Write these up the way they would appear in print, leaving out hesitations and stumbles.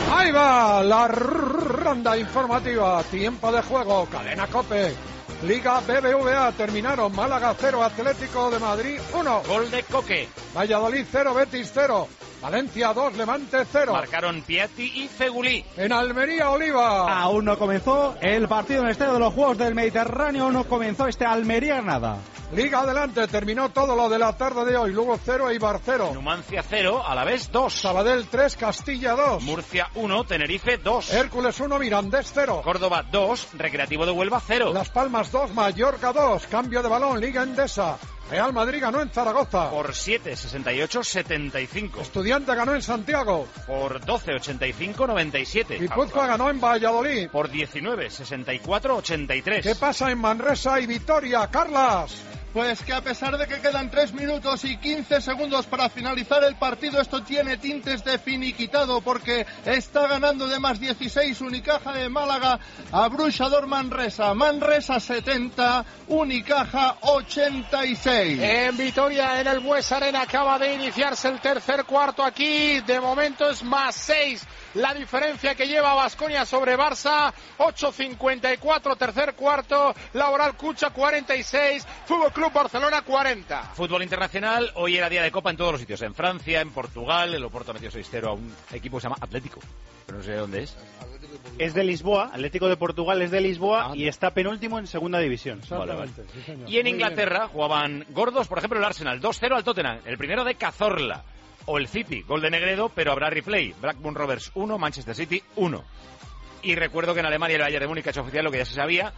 Ahí va la ronda informativa. Tiempo de juego. Cadena COPE. Liga BBVA. Terminaron Málaga 0, Atlético de Madrid 1. Gol de Coque. Valladolid 0, Betis 0. Valencia 2, Levante 0. Marcaron Piatti y Fegulí. En Almería, Oliva. Aún no comenzó el partido en el Estadio de los Juegos del Mediterráneo. No comenzó este Almería-Granada. Liga adelante, terminó todo lo de la tarde de hoy. Lugo 0, Eibar 0. Numancia 0, Alavés 2. Sabadell 3, Castilla 2. Murcia 1, Tenerife 2. Hércules 1, Mirandés 0. Córdoba 2, Recreativo de Huelva 0. Las Palmas 2, Mallorca 2. Cambio de balón, Liga Endesa. Real Madrid ganó en Zaragoza. Por 7, 68-75. Estudiante ganó en Santiago. Por 12, 85-97. Guipúzcoa ganó en Valladolid. Por 19, 64-83. ¿Qué pasa en Manresa y Vitoria, Carlas? Pues que a pesar de que quedan 3 minutos y 15 segundos para finalizar el partido, esto tiene tintes de finiquitado porque está ganando de más 16 Unicaja de Málaga a Bruixador Manresa. Manresa 70, Unicaja 86. En Vitoria, en el Bues Arena, acaba de iniciarse el tercer cuarto aquí. De momento es más 6. La diferencia que lleva Baskonia sobre Barça, 8.54, tercer cuarto, Laboral Cucha 46, Fútbol Club Barcelona 40. Fútbol internacional, hoy era día de Copa en todos los sitios, en Francia, en Portugal, el Oporto metió 6-0 a un equipo que se llama Atlético, pero no sé dónde es. Es de Lisboa, Atlético de Portugal es de Lisboa y está penúltimo en segunda división. Vale. Sí, y en Inglaterra jugaban gordos, por ejemplo el Arsenal, 2-0 al Tottenham, el primero de Cazorla. O el City, gol de Negredo, pero habrá replay. Blackburn Rovers 1, Manchester City 1. Y recuerdo que en Alemania el Bayern de Múnich ha hecho oficial lo que ya se sabía.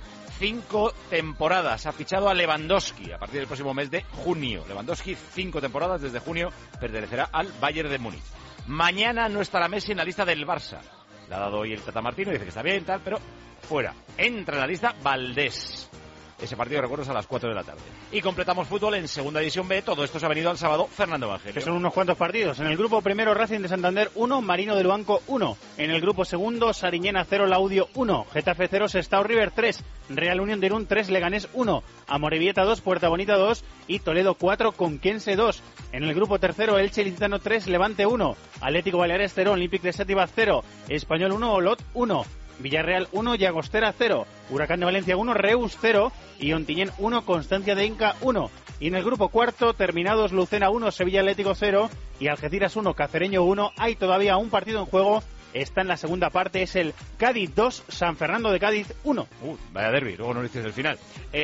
5 temporadas. Ha fichado a Lewandowski a partir del próximo mes de junio. Lewandowski, 5 temporadas desde junio, pertenecerá al Bayern de Múnich. Mañana no estará Messi en la lista del Barça. Le ha dado hoy el Tata Martino, dice que está bien, tal, pero fuera. Entra en la lista Valdés. Ese partido, recuerdo, es a las 4 de la tarde. Y completamos fútbol en Segunda División B. Todo esto se ha venido al sábado. Fernando Evangelio. Que son unos cuantos partidos. En el grupo primero, Racing de Santander 1, Marino del Banco 1. En el grupo segundo, Sariñena 0, Laudio 1. Getafe 0, Sestao River 3. Real Unión de Irún 3, Leganés 1. Amorebieta 2, Puerta Bonita 2. Y Toledo 4, Conquense 2. En el grupo tercero, Elche Licitano 3, Levante 1. Atlético Baleares 0, Olympique de Sèvres 0. Español 1, Olot 1. Villarreal 1, Llagostera 0, Huracán de Valencia 1, Reus 0 y Ontinyent 1, Constancia de Inca 1. Y en el grupo cuarto, terminados Lucena 1, Sevilla Atlético 0 y Algeciras 1, Cacereño 1. Hay todavía un partido en juego, está en la segunda parte, es el Cádiz 2, San Fernando de Cádiz 1. Vaya derbi, luego no dices el final.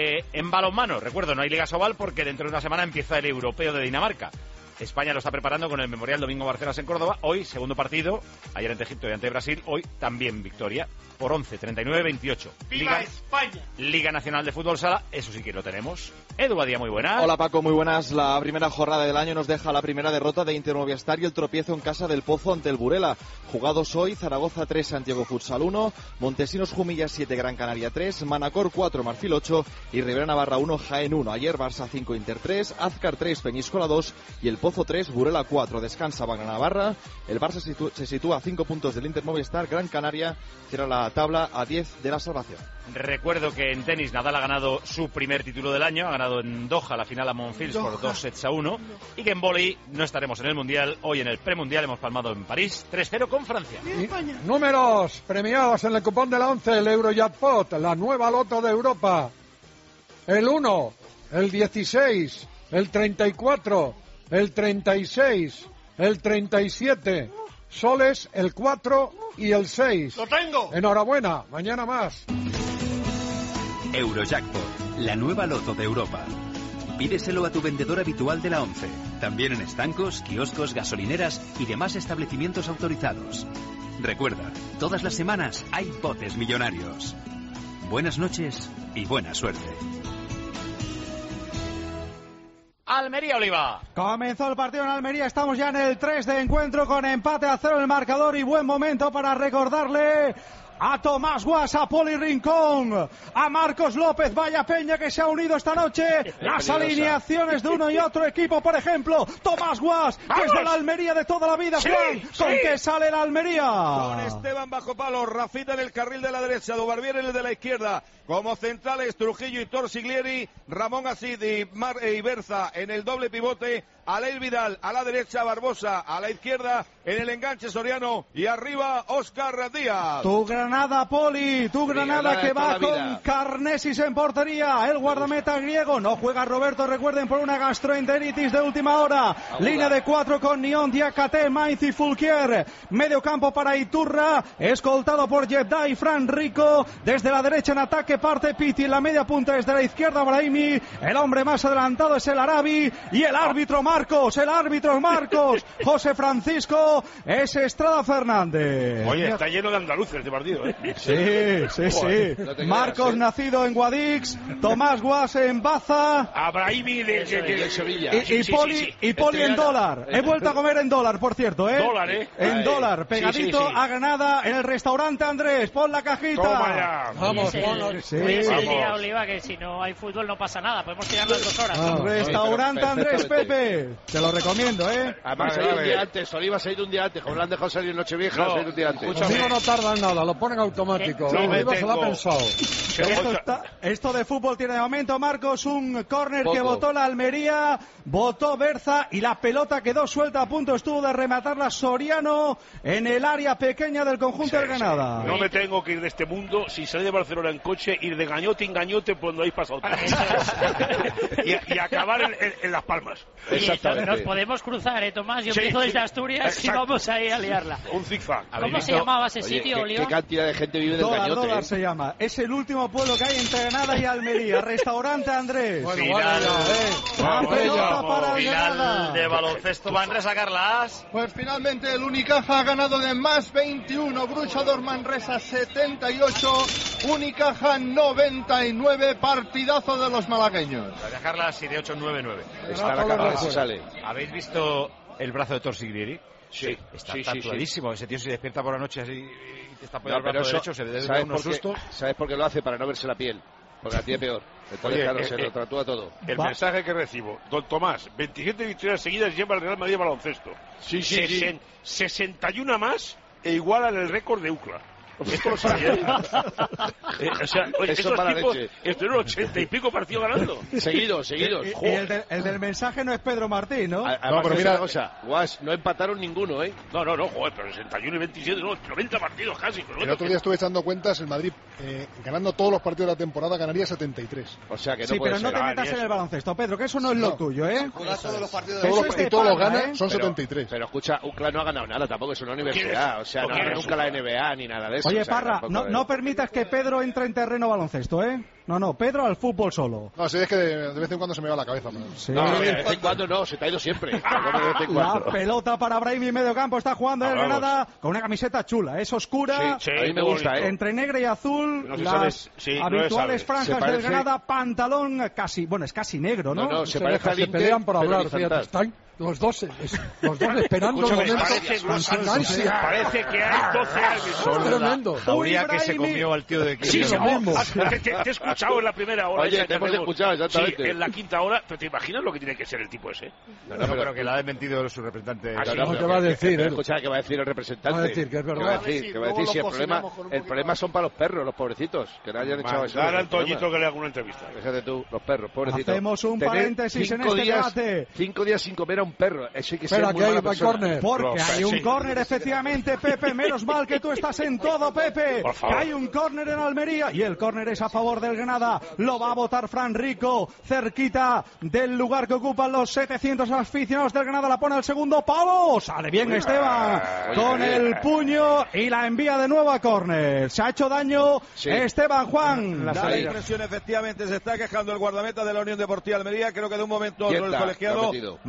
En balonmano, recuerdo, no hay Liga Sobal porque dentro de una semana empieza el Europeo de Dinamarca. España lo está preparando con el Memorial Domingo Barcenas en Córdoba. Hoy, segundo partido, ayer ante Egipto y ante Brasil. Hoy también victoria por 11, 39-28. ¡Viva España! Liga Nacional de Fútbol Sala, eso sí que lo tenemos. Edu Badía, muy buenas. Hola Paco, muy buenas. La primera jornada del año nos deja la primera derrota de Inter Movistar y el tropiezo en casa del Pozo ante el Burela. Jugados hoy, Zaragoza 3, Santiago Futsal 1, Montesinos Jumilla 7, Gran Canaria 3, Manacor 4, Marfil 8 y Ribera Navarra 1, Jaén 1. Ayer Barça 5, Inter 3, Azcar 3, Peñíscola 2 y el Pozo 3, Burela 4. Descansa Bagna Navarra. El Barça se sitúa a 5 puntos del Inter Movistar. Gran Canaria cierra la tabla a 10 de la salvación. Recuerdo que en tenis Nadal ha ganado su primer título del año, ha ganado en Doha la final a Monfils por 2-1 y que en vóley no estaremos en el Mundial, hoy en el premundial hemos palmado en París 3-0 con Francia. Números premiados en el cupón de la 11, el Eurojackpot, la nueva loto de Europa. El 1, el 16, el 34, el 36, el 37, soles el 4 y el 6. ¡Lo tengo! Enhorabuena, mañana más. Eurojackpot, la nueva loto de Europa. Pídeselo a tu vendedor habitual de la 11. También en estancos, kioscos, gasolineras y demás establecimientos autorizados. Recuerda, todas las semanas hay botes millonarios. Buenas noches y buena suerte. Almería Oliva. Comenzó el partido en Almería, estamos ya en el 3 de encuentro con empate a 0 en el marcador y buen momento para recordarle a Tomás Guas, a Poli Rincón, a Marcos López, vaya peña que se ha unido esta noche. Las alineaciones de uno y otro equipo, por ejemplo, Tomás Guas, que es de la Almería de toda la vida, Juan, ¿con qué sale la Almería? Con Esteban bajo palo, Rafita en el carril de la derecha, Dubarbier en el de la izquierda, como centrales Trujillo y Torsiglieri, Ramón Asid y Berza en el doble pivote, Aleil Vidal a la derecha, Barbosa a la izquierda, en el enganche Soriano y arriba Óscar Díaz. Tu Granada, Poli, tu Granada que va con Karnesis en portería, el guardameta griego, no juega Roberto, recuerden, por una gastroenteritis de última hora. Línea de 4 con Nion, Diakate, Mainz y Fulquier, medio campo para Iturra, escoltado por Yebda y Fran Rico, desde la derecha en ataque parte Piti, en la media punta desde la izquierda Brahimi, el hombre más adelantado es el Arabi, y el árbitro Marcos, José Francisco, es Estrada Fernández. Oye, está lleno de andaluces este partido, ¿eh? Sí. Marcos, nacido en Guadix, Tomás Guas en Baza, a Brahimi de Sevilla. Y Poli en dólar. He vuelto a comer en dólar, por cierto, ¿eh? Dólar, ¿eh? En dólar, pegadito a Granada en el restaurante Andrés. Pon la cajita. Toma ya. Vamos, Diría Oliva que si no hay fútbol no pasa nada, podemos tirar las 2 horas. Restaurante Andrés, Pepe. Te lo recomiendo, ¿eh? Además, se ha ido un día antes, Oliva se ha ido un día antes, como lo han dejado salir en Nochevieja, se ha ido un día antes. Conmigo no tardan nada, lo ponen automático. Oliva se lo ha pensado. Esto de fútbol tiene de momento, Marcos, un córner que votó la Almería, votó Berza y la pelota quedó suelta, a punto estuvo de rematarla Soriano en el área pequeña del conjunto del Granada. No me tengo que ir de este mundo, si salí de Barcelona en coche, ir de gañote en gañote por donde habéis pasado y acabar en Las Palmas. Exactamente. Nos podemos cruzar, Tomás, yo empiezo desde Asturias y vamos ahí a liarla. Un zigzag. ¿Cómo se llamaba ese sitio, Oliva? ¿Qué cantidad de gente vive del gañote? Dólar se llama. Es el último pueblo que hay entre Granada y Almería. Restaurante Andrés. Final de baloncesto. Manresa, Carlas. Pues finalmente el Unicaja ha ganado de más 21. Bruchador Manresa 78. Unicaja 99. Partidazo de los malagueños. Gracias, Carlas, y de 8-9-9. Está la cámara que sale. ¿Habéis visto el brazo de Torsiglieri? Sí. Está tatuadísimo. Ese tío se despierta por la noche así y te está apoyando el brazo derecho, se debe dar unos sustos. ¿Sabes por qué lo hace? Para no verse la piel. Porque la tiene peor. Entonces, claro, se lo tatúa todo. El mensaje que recibo. Don Tomás, 27 victorias seguidas lleva el Real Madrid de baloncesto. 61 más e igualan el récord de UCLA. Esto lo sabía. O sea, eso para tipos leche. estuvieron 80 y pico partidos ganando. Seguidos. Y el del mensaje no es Pedro Martín, ¿no? No, pero mira una cosa. Guas, no empataron ninguno, ¿eh? No, joder, pero 61 y 27, no, 90 partidos casi. El otro día estuve echando cuentas, el Madrid, ganando todos los partidos de la temporada, ganaría 73. O sea que no sí, puede pero no ser. te metas en el baloncesto, Pedro, que eso no es lo tuyo, ¿eh? Todos los partidos y todos los gana, son 73. Pero escucha, UCLA no ha ganado nada, tampoco es una universidad. O sea, no ha ganado nunca la NBA ni nada de eso. Oye, Parra, no permitas que Pedro entre en terreno baloncesto, ¿eh? No, Pedro al fútbol solo. No, sí, es que de vez en cuando se me va la cabeza. Sí. No, de vez en cuando no, se te ha ido siempre. La pelota para Brahimi, medio campo, está jugando en Granada con una camiseta chula, es oscura, a mí me gusta, entre negra y azul, las habituales franjas del Granada, pantalón casi, es casi negro, ¿no? No, se parece se pelean por hablar, fíjate, están los dos esperando el momento. Parece que hay 12 árbitros. Es tremendo. Jauría que se comió al tío de Sí, te he escuchado en la primera hora. Oye, te hemos escuchado, exactamente. Sí, en la quinta hora, pero ¿te imaginas lo que tiene que ser el tipo ese? No, pero que la ha desmentido su representante. ¿Qué va a decir? Escucha, ¿qué va a decir el representante? Va a decir que es verdad. ¿Qué va a decir? Si el problema son para los perros, los pobrecitos, que no hayan echado eso. Ahora al Toñito que le haga una entrevista. Fíjate tú, los perros, pobrecitos. Hacemos un paréntesis en este debate. 5 días sin comer a un perro. Eso hay que ser Espera, muy que hay mala un córner. Porque hay un córner, efectivamente, Pepe. Menos mal que tú estás en todo, Pepe. Que hay un córner en Almería y el córner es a favor del Granada. Lo va a votar Fran Rico, cerquita del lugar que ocupan los 700 aficionados del Granada. La pone al segundo palo. Sale bien Esteban con el puño y la envía de nuevo a córner. Se ha hecho daño Esteban, Juan. Da la impresión, efectivamente, se está quejando el guardameta de la Unión Deportiva Almería. Creo que de un momento a otro el colegiado va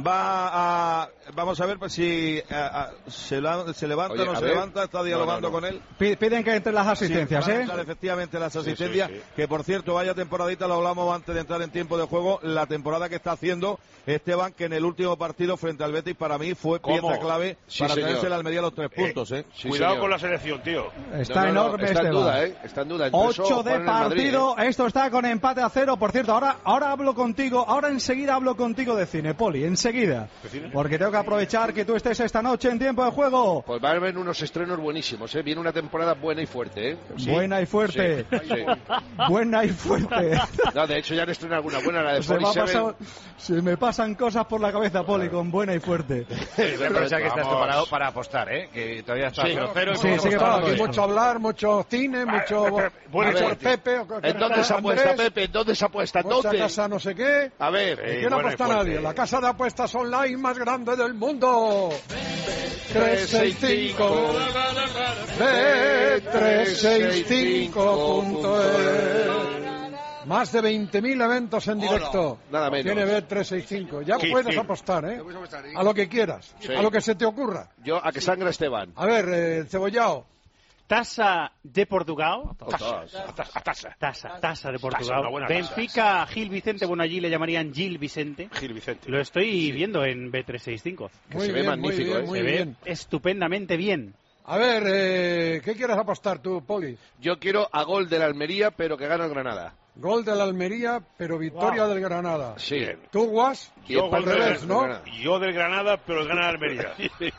vamos a ver si se levanta o no se levanta, está dialogando con él. Piden que entre las asistencias, sí, efectivamente las asistencias, sí. Que por cierto, vaya temporadita, lo hablamos antes de entrar en tiempo de juego, la temporada que está haciendo Esteban, que en el último partido frente al Betis para mí fue pieza clave para tenerse el Almería los 3 puntos. Cuidado con la selección, tío. Está enorme está en duda, está en duda. 8 de partido, esto está con empate a 0. Por cierto, ahora hablo contigo, enseguida hablo contigo de cine, Poli, enseguida. Porque tengo que aprovechar que tú estés esta noche en tiempo de juego. Pues va a haber unos estrenos buenísimos, Viene una temporada buena y fuerte, ¿Sí? Buena y fuerte. Sí. Buena y fuerte. No, de hecho ya han estrenado alguna buena, la de se me pasan cosas por la cabeza, Poli, con buena y fuerte. Pero que estás preparado para apostar, que todavía está 0-0. Sí, que mucho hablar, mucho cine, mucho Pepe. ¿En dónde se apuesta, Pepe? ¿En dónde se apuesta? Mucha casa no sé qué. A ver. ¿Quién apuesta nadie? La casa de apuestas online más grande del mundo. 365 Bet365.es. Más de 20.000 eventos en directo. Nada menos. Tiene Bet365. Ya puedes apostar, a lo que quieras, a lo que se te ocurra. Yo a que sangra Esteban. A ver, Cebollao. Tasa de Portugal. Tasa de Portugal. Benfica, Gil Vicente. Bueno, allí le llamarían Gil Vicente. Lo estoy viendo en B365. Que se ve magnífico, muy bien. Estupendamente bien. A ver, ¿qué quieres apostar tú, Poli? Yo quiero a gol del Almería, pero que gana el Granada. Gol del Almería, pero victoria del Granada. Sí. ¿Tú, Guas? Yo al revés, ¿no? Yo del Granada, pero gana el Almería.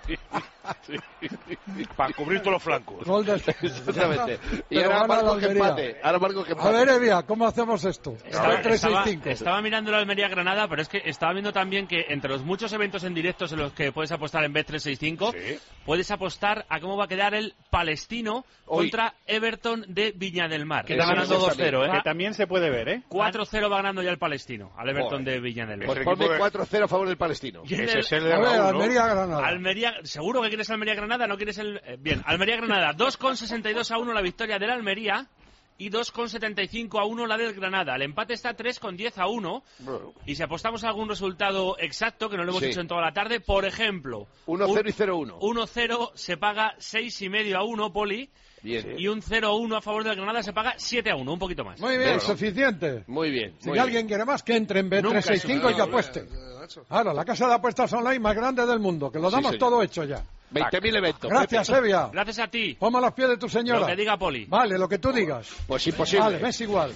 Para cubrir todos los flancos. Gol del... Exactamente. Y ahora marco que empate. A ver, Evia, ¿cómo hacemos esto? Estaba mirando el Almería-Granada, pero es que estaba viendo también que entre los muchos eventos en directos en los que puedes apostar en Bet365, puedes apostar a cómo va a quedar el Palestino contra Everton de Viña del Mar. Que está ganando 2-0, Que también se puede ver, 4-0 va ganando ya el Palestino, al Everton de Viña del Mar. Pues ponme 4-0 a favor del Palestino. Ese es el de Almería-Granada. Almería, ¿seguro que quieres Almería-Granada? ¿No quieres el...? Bien, Almería-Granada, 2,62-1 la victoria del Almería y 2,75-1 la del Granada. El empate está 3,10-1. Y si apostamos a algún resultado exacto, que no lo hemos hecho en toda la tarde, por ejemplo... 1-0 y 0-1. 1-0 se paga 6,5-1, Poli. Bien. Y un 0-1 a favor del Granada se paga 7-1, un poquito más. Muy bien, suficiente. Muy bien. Si alguien quiere más, que entre en Bet365 y que apueste. Claro, la casa de apuestas online más grande del mundo, que lo damos todo hecho ya. 20.000 eventos. Gracias, Evia. Gracias a ti. Ponme a los pies de tu señora. Lo que diga Poli. Vale, lo que tú digas. Pues imposible. Vale, es igual.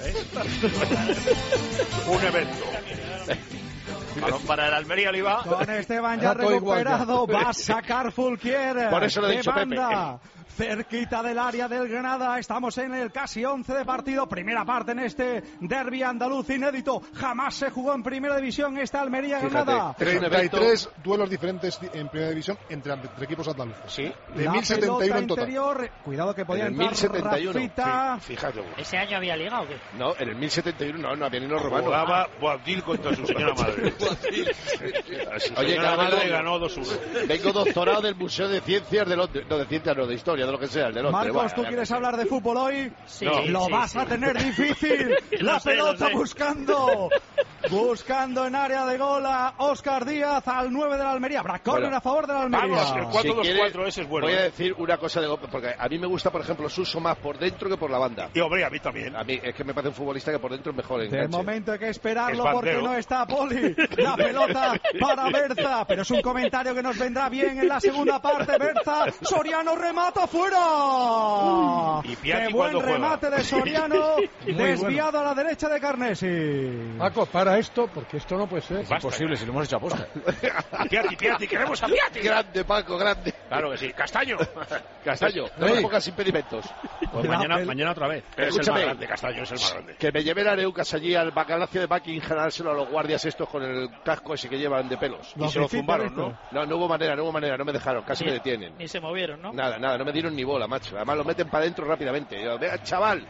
Un evento. Balón para el Almería, Oliva. Con Esteban ya recuperado, va a sacar Fulquier. Por eso lo he dicho, Pepe. Cerquita del área del Granada, estamos en el casi 11 de partido, primera parte en este derbi andaluz inédito, jamás se jugó en primera división esta Almería-Granada. 33 duelos diferentes en primera división entre equipos andaluces. Sí. De 1071 en total. Interior, cuidado que podía entrar 1071. Rafita. Fíjate. ¿Ese año había liga o qué? No, en el 1071 no había ni los romanos. Jugaba Boabdil contra su señora madre. Oye, señora madre ganó 2-1. Vengo doctorado del Museo de Ciencias de Londres. No, de Ciencias no, de Historia, de lo que sea, el de Londres. Marcos, ¿tú quieres hablar de fútbol hoy? Sí. Lo vas a tener difícil. La pelota buscando en área de gol a Óscar Díaz, al 9 de la Almería. Habrá córner a favor de la Almería. Vamos, el 4-2-4 ese es bueno. Voy a decir una cosa de porque a mí me gusta, por ejemplo, Suso más por dentro que por la banda. Y hombre, a mí también. A mí es que me parece un futbolista que por dentro es mejor. De momento hay que esperarlo porque no está Poli. La pelota para Berza, pero es un comentario que nos vendrá bien en la segunda parte. Berza, Soriano remata fuera. Y Piatti, qué buen remate de Soriano, desviado a la derecha de Carnesi. Paco, para esto, porque esto no puede ser. Es imposible, si lo hemos hecho aposta. Piatti, queremos a Piatti. Grande, Paco, grande. Claro que sí. Castaño, no me pongas impedimentos. Pues mañana otra vez. Es el más grande, Castaño, es el más grande. Que me lleven a Areucas allí al Palacio de Buckingham a dárselo a los guardias estos con el casco ese que llevan de pelos. Y se lo zumbaron, ¿no? No hubo manera, no me dejaron, casi me detienen. Ni se movieron, ¿no? Nada, no me dieron ni bola, macho. Además lo meten para adentro rápidamente. Yo, vea, chaval,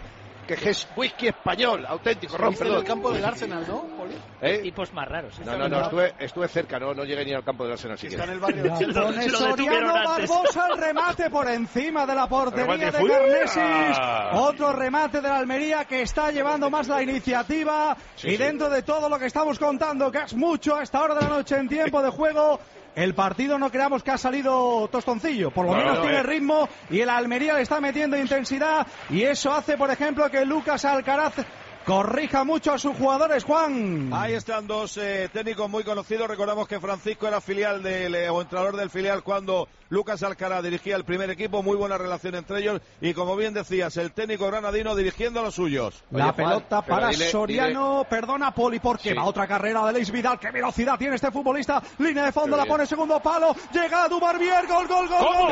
que es whisky español, auténtico, Ron, en perdón. el campo del Arsenal, ¿no, Poli? Tipos más raros. No, estuve cerca, no llegué ni al campo del Arsenal siquiera. Está en el barrio La pone Soriano Barbosa, el remate por encima de la portería de Carnesis. Otro remate de la Almería que está llevando más la iniciativa. Y dentro de todo lo que estamos contando, que es mucho a esta hora de la noche en tiempo de juego, el partido no creamos que ha salido tostoncillo, por lo menos tiene ritmo y el Almería le está metiendo intensidad y eso hace, por ejemplo, que Lucas Alcaraz corrija mucho a sus jugadores, Juan. Ahí están dos técnicos muy conocidos. Recordamos que Francisco era filial o entrenador del filial cuando Lucas Alcaraz dirigía el primer equipo. Muy buena relación entre ellos. Y como bien decías, el técnico granadino dirigiendo a los suyos. La pelota para Soriano. Perdona, Poli, porque va otra carrera de Leis Vidal. ¡Qué velocidad tiene este futbolista! Línea de fondo, la pone segundo palo. Llega Dubarbier. Gol. Sí.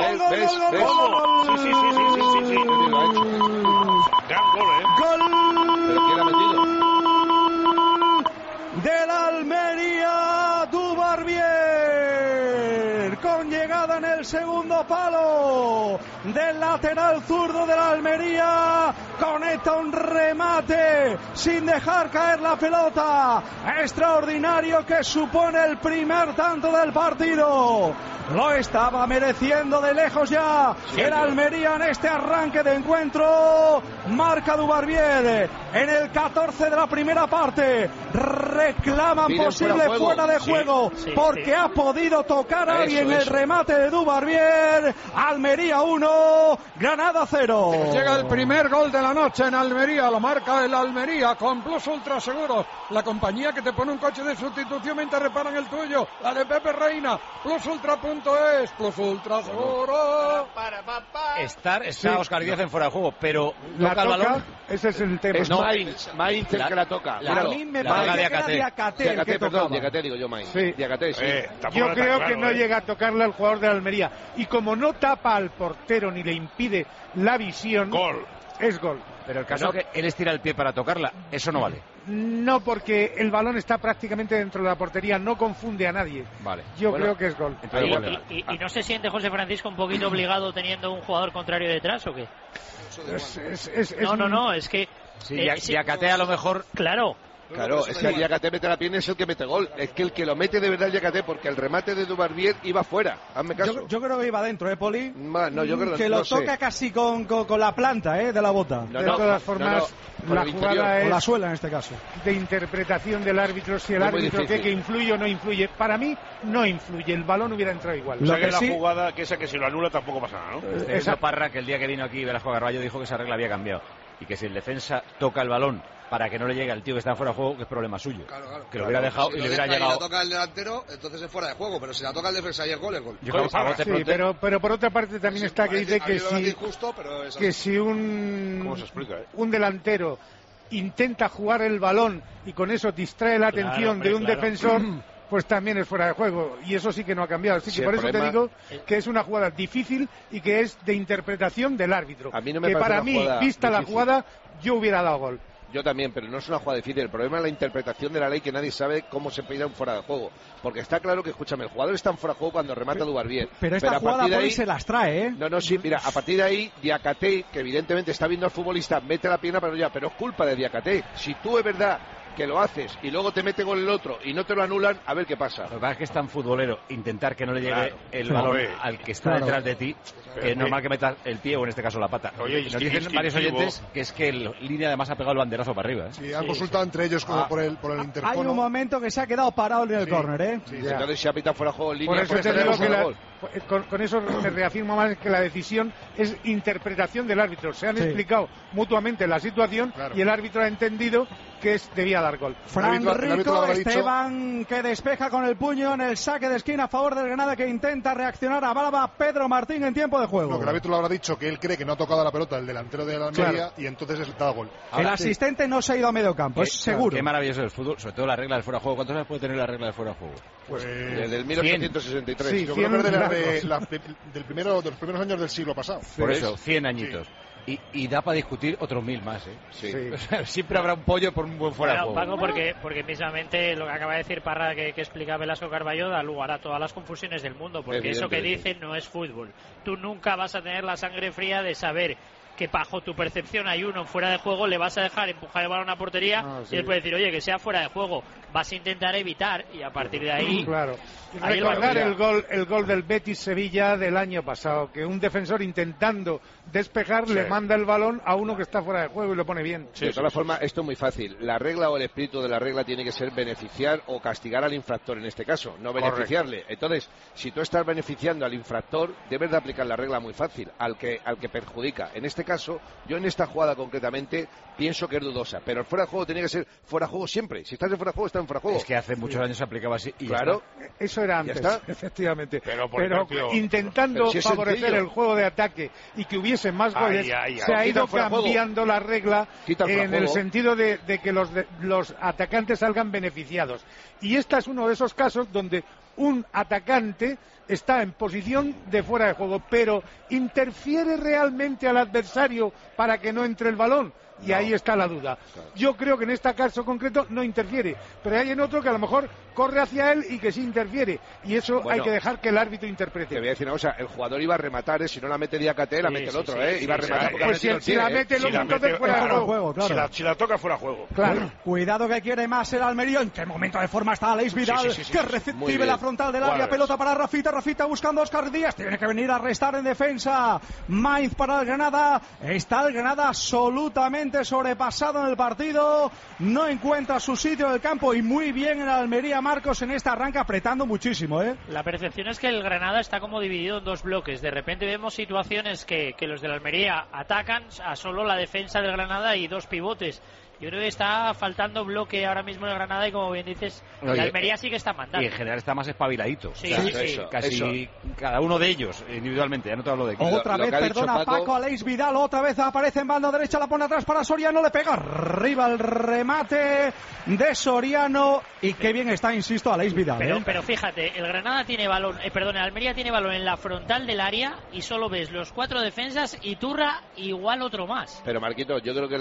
Gran gol, ¿Pero quién ha metido? Del Almería, Dubarbier, con llegada en el segundo palo del lateral zurdo de la Almería, conecta un remate sin dejar caer la pelota, extraordinario que supone el primer tanto del partido. Lo estaba mereciendo de lejos ya el Almería en este arranque de encuentro. Marca Dubarbier en el 14 de la primera parte. Reclaman posible fuera de juego porque ha podido tocar a alguien el remate de Dubarbier. Almería 1, Granada 0. Llega el primer gol de la noche en Almería. Lo marca el Almería con Plus Ultra Seguros, la compañía que te pone un coche de sustitución mientras reparan el tuyo. La de Pepe Reina. PlusUltra.es. Plus Ultra Seguro. Está Oscar Díaz en fuera de juego, pero ¿toca el balón? Ese es el tema. Es Mainz el que la toca. A mí me parece que era Diakate, Diakate digo yo, Mainz. Sí. Diakate, sí. Yo creo que no llega a tocarla el jugador de la Almería. Y como no tapa al portero ni le impide la visión, es gol. Pero el caso es que él estira el pie para tocarla, eso no vale. No, porque el balón está prácticamente dentro de la portería, no confunde a nadie. Vale. Yo creo que es gol. ¿Y no se siente José Francisco un poquito obligado teniendo un jugador contrario detrás o qué? No, es que... Diakate a lo mejor... Claro, es que el Diakate mete la pierna, es el que mete gol. Es que el que lo mete de verdad el Diakate, porque el remate de Dubarbier iba fuera. Hazme caso. Yo creo que iba dentro, Poli. No, yo creo que lo toca casi con la planta, de la bota. De todas formas, la jugada es... O la suela en este caso. De interpretación del árbitro, si el árbitro cree que influye o no influye. Para mí, no influye. El balón hubiera entrado igual. O sea que la jugada, que esa que si lo anula tampoco pasa nada, ¿no? Esa Parra, que el día que vino aquí Velasco Carballo dijo que esa regla había cambiado. Y que si el defensa toca el balón para que no le llegue al tío que está fuera de juego, que es problema suyo. Claro. Que lo hubiera dejado y le hubiera llegado. Si la toca el delantero, entonces es fuera de juego, pero si la toca el defensa y el gol, es gol. Pero por otra parte también está que dice que si un delantero intenta jugar el balón y con eso distrae la atención de un defensor, pues también es fuera de juego, y eso sí que no ha cambiado. Así que por eso te digo que es una jugada difícil y que es de interpretación del árbitro. A mí no me que para mí, vista la jugada, yo hubiera dado gol. Yo también, pero no es una jugada difícil. El problema es la interpretación de la ley, que nadie sabe cómo se pide un fuera de juego. Porque está claro que, escúchame, el jugador está en fuera de juego cuando remata Dubarbier. Pero esta jugada por ahí se las trae, ¿eh? Sí, mira, a partir de ahí, Diakate, que evidentemente está viendo al futbolista, mete la pierna para allá, pero es culpa de Diakate. Si tú es verdad que lo haces y luego te mete gol el otro y no te lo anulan, a ver qué pasa. Lo que pasa es que es tan futbolero intentar que no le llegue el balón al que está detrás de ti, que es normal que metas el pie o en este caso la pata. Nos dicen varios oyentes que es que el línea además ha pegado el banderazo para arriba. Sí, han consultado entre ellos por el interfono. Hay un momento que se ha quedado parado en el córner, entonces se ha pitado fuera de juego en línea. Por eso te digo que con eso me reafirmo más que la decisión es interpretación del árbitro. Se han explicado mutuamente la situación y el árbitro ha entendido que debía dar gol. Fran Rico, Esteban que despeja con el puño en el saque de esquina a favor del Granada, que intenta reaccionar a Balba. Pedro Martín en tiempo de juego. No, que el árbitro le habrá dicho que él cree que no ha tocado la pelota el delantero de la Almería y entonces es da gol. El asistente no se ha ido a medio campo, es seguro. Qué maravilloso el fútbol, sobre todo la regla del fuera de juego. ¿Cuántos años puede tener la regla del fuera de juego? Pues desde el 1863. Sí, yo creo que de los primeros años del siglo pasado. Por eso, 100 añitos. Y da para discutir otros 1000 más, Siempre habrá un pollo por un buen fuera de juego. Paco, porque precisamente lo que acaba de decir Parra, que explica Velasco Carballo, da lugar a todas las confusiones del mundo, porque eso que dicen no es fútbol. Tú nunca vas a tener la sangre fría de saber que bajo tu percepción hay uno fuera de juego, le vas a dejar empujar el balón a portería y después decir, oye, que sea fuera de juego. Vas a intentar evitar y a partir de ahí... Claro. Ahí Recordar el gol del Betis-Sevilla del año pasado, que un defensor intentando despejar le manda el balón a uno que está fuera de juego y lo pone bien. De todas formas, esto es muy fácil. La regla o el espíritu de la regla tiene que ser beneficiar o castigar al infractor en este caso, no beneficiarle. Entonces, si tú estás beneficiando al infractor, debes de aplicar la regla muy fácil al que perjudica. En este caso, yo en esta jugada concretamente pienso que es dudosa, pero el fuera de juego tiene que ser fuera de juego siempre. Si estás en fuera de juego, está en fuera de juego. Es que hace muchos años se aplicaba así. Y claro. Eso era antes, efectivamente. Pero intentando si favorecer el juego de ataque y que hubiese más goles, se ha ido cambiando la regla en el sentido de que los atacantes salgan beneficiados. Y este es uno de esos casos donde un atacante está en posición de fuera de juego, pero interfiere realmente al adversario para que no entre el balón. Y ahí está la duda. Yo creo que en este caso concreto no interfiere, pero hay en otro que a lo mejor corre hacia él y que sí interfiere. Y eso hay que dejar que el árbitro interprete. Te voy a decir una cosa, el jugador iba a rematar, si no la mete Diakate, la mete el otro, iba a rematar. Pues si la mete el otro, entonces fuera de juego. Claro. Si la toca, fuera de juego. Claro. Cuidado que quiere más el Almería. ¿En qué momento de forma está Aleix Vidal? Que recibe la frontal del área, pelota para Rafita buscando a Óscar Díaz. Tiene que venir a restar en defensa. Mainz para el Granada. Está el Granada absolutamente sobrepasado en el partido, no encuentra su sitio en el campo y muy bien en Almería Marcos en esta arranca apretando muchísimo. La percepción es que el Granada está como dividido en dos bloques. De repente vemos situaciones que los del Almería atacan a solo la defensa del Granada y dos pivotes. Yo creo que está faltando bloque ahora mismo en el Granada y como bien dices, el Almería sí que está mandando. Y en general está más espabiladito. Sí, casi cada uno de ellos individualmente, ya no te hablo de aquí. Otra vez, perdona, Paco, Aleix Vidal, otra vez aparece en banda derecha, la pone atrás para Soriano, le pega arriba el remate de Soriano y qué bien está, insisto, Aleix Vidal. Pero fíjate, el Granada tiene balón, el Almería tiene balón en la frontal del área y solo ves los cuatro defensas y Turra igual otro más. Pero Marquito, yo creo que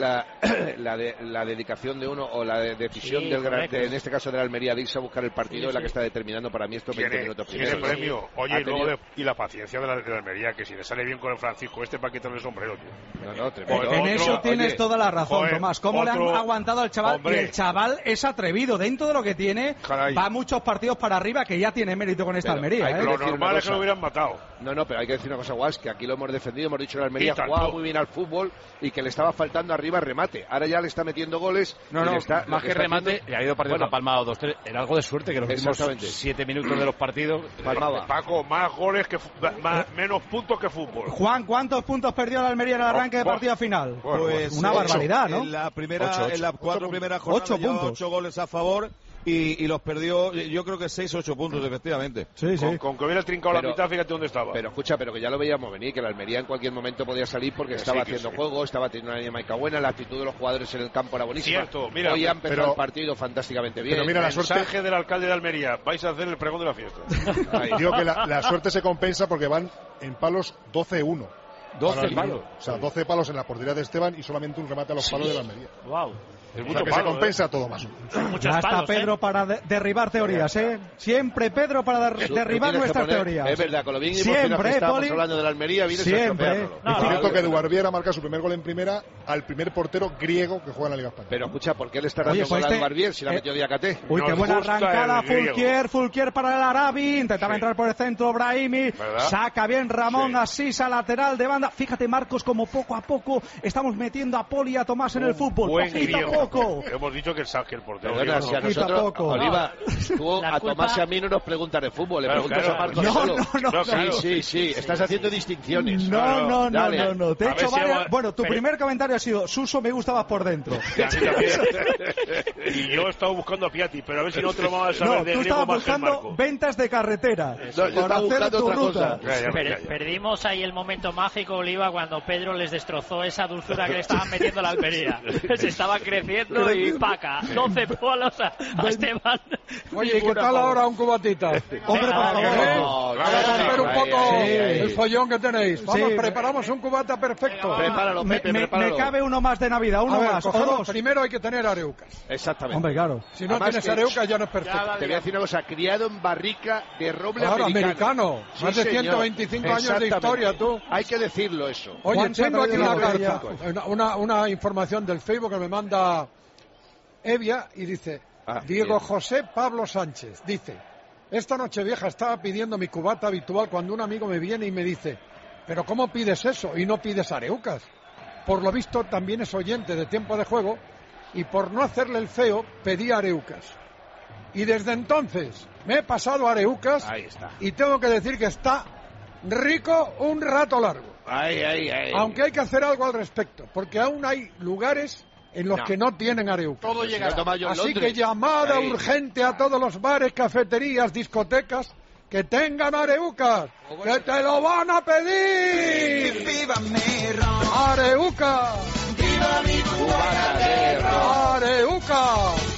la dedicación de uno o la decisión del en este caso de la Almería de irse a buscar el partido es la que está determinando para mí estos 20 minutos primeros. Tiene premio. Oye, y la paciencia de la Almería, que si le sale bien con el Francisco para quitarle el sombrero, tío. Tremendo. En eso tienes toda la razón, Tomás. ¿Cómo le han aguantado al chaval? Y el chaval es atrevido. Dentro de lo que tiene, va muchos partidos para arriba que ya tiene mérito con esta Almería. Lo normal es que lo hubieran matado. No, pero hay que decir una cosa, Guas, que aquí lo hemos defendido, hemos dicho que la Almería jugaba muy bien al fútbol y que le estaba faltando arriba remate. Ahora ya le está metiendo goles. Más que remate, le ha ido partido palmado 2-3. Era algo de suerte que los últimos 7 minutos de los partidos palmaba. Paco, más goles que menos puntos que fútbol. Juan, ¿cuántos puntos perdió la Almería en el arranque de partida final? Pues una barbaridad, ¿no? En las 4 primeras jornadas 8 puntos. 8 goles a favor. Y los perdió, yo creo que 6-8 puntos, efectivamente. Con que hubiera trincado la mitad, fíjate dónde estaba. Pero escucha, pero que ya lo veíamos venir, que la Almería en cualquier momento podía salir porque estaba haciendo juego, estaba teniendo una dinámica buena, la actitud de los jugadores en el campo era buenísima. Cierto, mira. Hoy ha empezado el partido fantásticamente bien. Pero mira, la suerte del alcalde de Almería, vais a hacer el pregón de la fiesta. Digo que la suerte se compensa porque van en palos 12-1. 12 palos. O sea, 12 palos en la portería de Esteban y solamente un remate a los palos de la Almería. Wow. O sea, que se compensa todo más. Ya está Pedro para derribar teorías, Siempre Pedro para derribar nuestras teorías. Es verdad, con lo bien que estábamos hablando de la Almería, siempre. Es cierto que Duarbiera marca su primer gol en primera al primer portero griego que juega en la Liga Española. Pero escucha, ¿por qué le está dando gol a Duarbier si la metió Diakate? Uy, qué buena arrancada, Fulquier para el Arabi, intentaba entrar por el centro Brahimi, saca bien Ramón Asís a lateral de banda. Fíjate, Marcos, como poco a poco estamos metiendo a Poli y a Tomás en el fútbol. Hemos dicho que el portero. Perdona, si a nosotros, Oliva, tú a Tomás y a mí no nos preguntas de fútbol, le preguntas a Marcos solo. Sí, estás haciendo distinciones. No. Te he hecho varias. Bueno, tu primer comentario ha sido: Suso me gustabas por dentro. Y yo he estado buscando a Piatti, pero a ver si no te lo vamos a saber. No, tú estabas buscando ventas de carretera. Yo estaba buscando otra cosa. Perdimos ahí el momento mágico, Oliva, cuando Pedro les destrozó esa dulzura que le estaban metiendo a la Almería. Se estaba creciendo y paca. 12 palos a Esteban. Oye, ¿y qué tal ahora un cubatita? Hombre, por favor. Para romper un poco Sí. el follón que tenéis. Vamos, Sí. preparamos un cubata perfecto. Prepáralo, Pepe, prepáralo. Me cabe uno más de Navidad, uno A ver, más, o cogemos, dos. primero hay que tener areucas. Exactamente. Hombre, claro. Si no Además tienes que- areucas ya no es perfecto. Te voy a decir una cosa, criado en barrica de roble Claro, americano. americano. Más de 125 años de historia, tú. Hay que decirlo eso. Oye, Juan se ha tengo aquí traído una una carta, una información del Facebook que me manda Evia y dice, Diego bien. José Pablo Sánchez, dice, esta Nochevieja estaba pidiendo mi cubata habitual cuando un amigo me viene y me dice, pero ¿cómo pides eso y no pides areucas? Por lo visto también es oyente de Tiempo de Juego y por no hacerle el feo pedí areucas. Y desde entonces me he pasado a areucas Ahí está. y tengo que decir que está rico un rato largo. Ahí. Aunque hay que hacer algo al respecto, porque aún hay lugares en los que no tienen areucas. Todo llegará. Así que llamada urgente a todos los bares, cafeterías, discotecas que tengan areucas, que te lo van a pedir. ¡Viva mi ron! ¡Areuca! ¡Viva mi cubana de ron! ¡Areuca!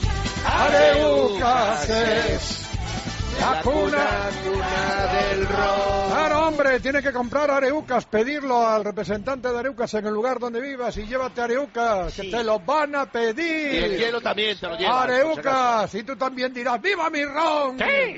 ¡Areucas es la cuna del ron! Claro, hombre, tiene que comprar areucas, pedirlo al representante de areucas en el lugar donde vivas y llévate areucas, que te lo van a pedir. Y el hielo también te lo llevas. Areucas, y tú también dirás, ¡viva mi ron!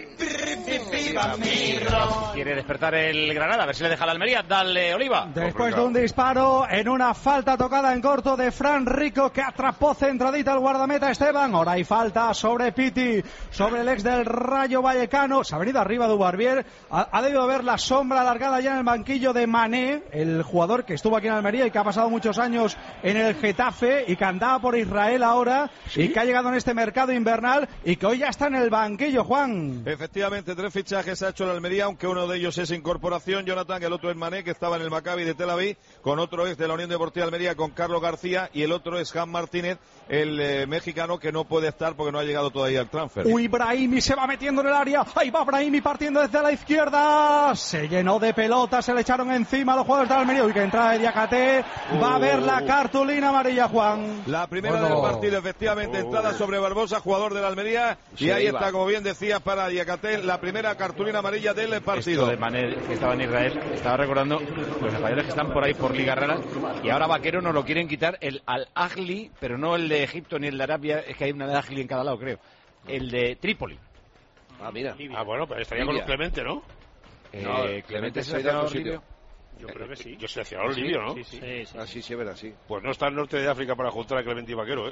¡Viva mi ron! Quiere despertar el Granada, a ver si le deja la Almería. Dale, Oliva. Después de un disparo en una falta tocada en corto de Fran Rico que atrapó centradita al guardameta Esteban. Ahora hay falta sobre Piti, sobre el ex del Rayo Vallecano. Se ha venido arriba Dubarbier. Ha debido haber la sombra alargada ya en el banquillo de Mané, el jugador que estuvo aquí en Almería y que ha pasado muchos años en el Getafe y que andaba por Israel ahora y que ha llegado en este mercado invernal y que hoy ya está en el banquillo, Juan. Efectivamente, 3 fichajes ha hecho el Almería, aunque uno de ellos es incorporación, Jonathan, el otro es Mané, que estaba en el Maccabi de Tel Aviv, con otro es de la Unión Deportiva Almería, con Carlos García, y el otro es Jan Martínez, el mexicano, que no puede estar porque no ha llegado todavía al transfer. Uy, Brahimi se va metiendo en el área. Ahí va Brahimi partiendo desde la izquierda. Se llenó de pelotas, se le echaron encima a los jugadores de Almería. Uy, que entrada de Diacate. Va a ver la cartulina amarilla, Juan. La primera del partido, efectivamente, entrada sobre Barbosa, jugador de la Almería, y ahí está, como bien decías, para Diacate, la primera cartulina amarilla del partido. Esto de Mané, que estaba en Israel, estaba recordando los españoles que están por ahí por Liga Rara, y ahora Vaquero nos lo quieren quitar el Al-Ahli, pero no el de Egipto ni el de Arabia, es que hay un Al-Ahli en cada lado, creo. El de Trípoli. Ah, mira. Ah, bueno, pero estaría con Clemente, ¿no? Clemente se ha ido a otro libio. sitio. Yo creo que sí. Yo seleccionador libio, ¿no? Sí. Así sí, verdad, sí. Pues no está el norte de África para juntar a Clemente y Vaquero, ¿eh?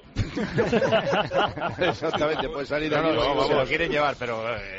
Exactamente, puede salir de No, aquí. no, se lo quieren llevar, pero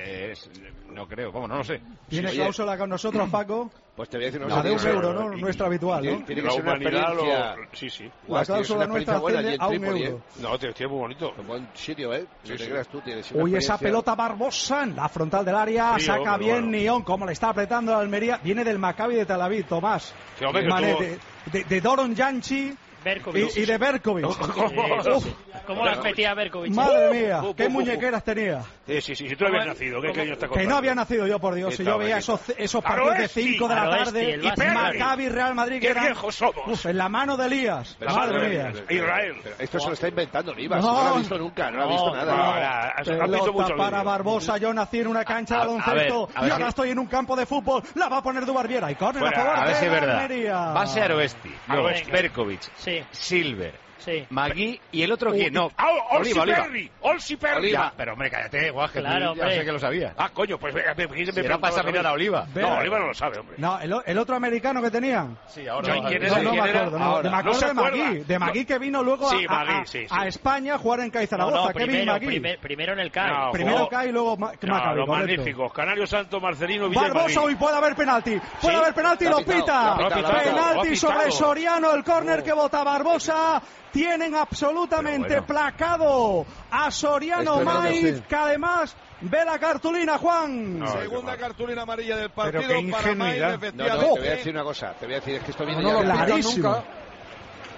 no creo, vamos, no lo sé. ¿Tiene cláusula con nosotros, Paco? Pues te voy a decir una La de cosa. €1, ¿no? Nuestra habitual, ¿no? Tiene que La ser una humanidad experiencia. Sí. La cláusula nuestra asciende a €1. No, tiene muy bonito. Un buen sitio, ¿eh? No te creas tú, tienes una Uy, esa experiencia. pelota Barbosa en la frontal del área. Frío, Saca pero bien bueno. Nión, como le está apretando la Almería. Viene del Maccabi de Tel Aviv, Tomás. Que hombre, que Mané, tuvo- de Doron Janchi Berkovic. y de Berkovic. ¿Cómo las metía Berkovic? Madre mía, qué muñequeras tenía. Sí, si tú habías nacido, ¿qué año está Que no había nacido yo, por Dios. Si yo veía esos partidos de 5 de la tarde, Maccabi, Real Madrid, que ¡Qué eran viejos somos! en la mano de Elías. Pero Madre mía. Israel. Pero esto se lo está inventando Olivas. No. No lo ha visto nunca, no lo ha visto nada. has visto mucho Pelota para vídeo. Barbosa. Yo nací en una cancha de baloncesto a ver y ahora si- estoy en un campo de fútbol. La va a poner Dubarbier. Y córner a Fuera, favor A ver de si es verdad. Almería. Base Aroesti, luego Aroesti. Berkovic, Sí. Silver, Sí. Magui y el otro quién, no. Olsi Oliva. Perry. Olsi Perry. Ya, pero hombre, cállate, guau, que Claro, tú ya hombre. sé que lo sabía. Ah, coño, pues me Si era para preguntaba examinar a Oliva. No, Oliva no lo sabe, hombre. No, el otro americano que tenían. Sí, ahora Yo, vamos a ¿quién ver. era? No me ¿Quién era? acuerdo, no. Ahora. Me No acuerdo se de acuerda. Magui. De Magui que vino luego Sí, Magui, sí. a España a jugar en CAI Zaragoza. Kevin Magui. Primero en el CAI. No, Primero jugó- CAI y luego Maccabi. No, los correcto. magníficos. Canario Santo, Marcelino, Villa y Barbosa, Madrid. hoy puede haber penalti. Puede haber penalti, lo pita. lo ha pitado. Penalti Lo ha sobre pitado. Soriano, el córner que vota Barbosa. Tienen absolutamente placado a Soriano Este no lo Maiz, sé. que además ve la cartulina, Juan. Segunda cartulina amarilla del partido Pero qué para Maiz, ingenuidad. No, te efectivamente. voy a decir una cosa. Te voy a decir, es que esto viene No ya lo de la- pitan clarísimo. nunca.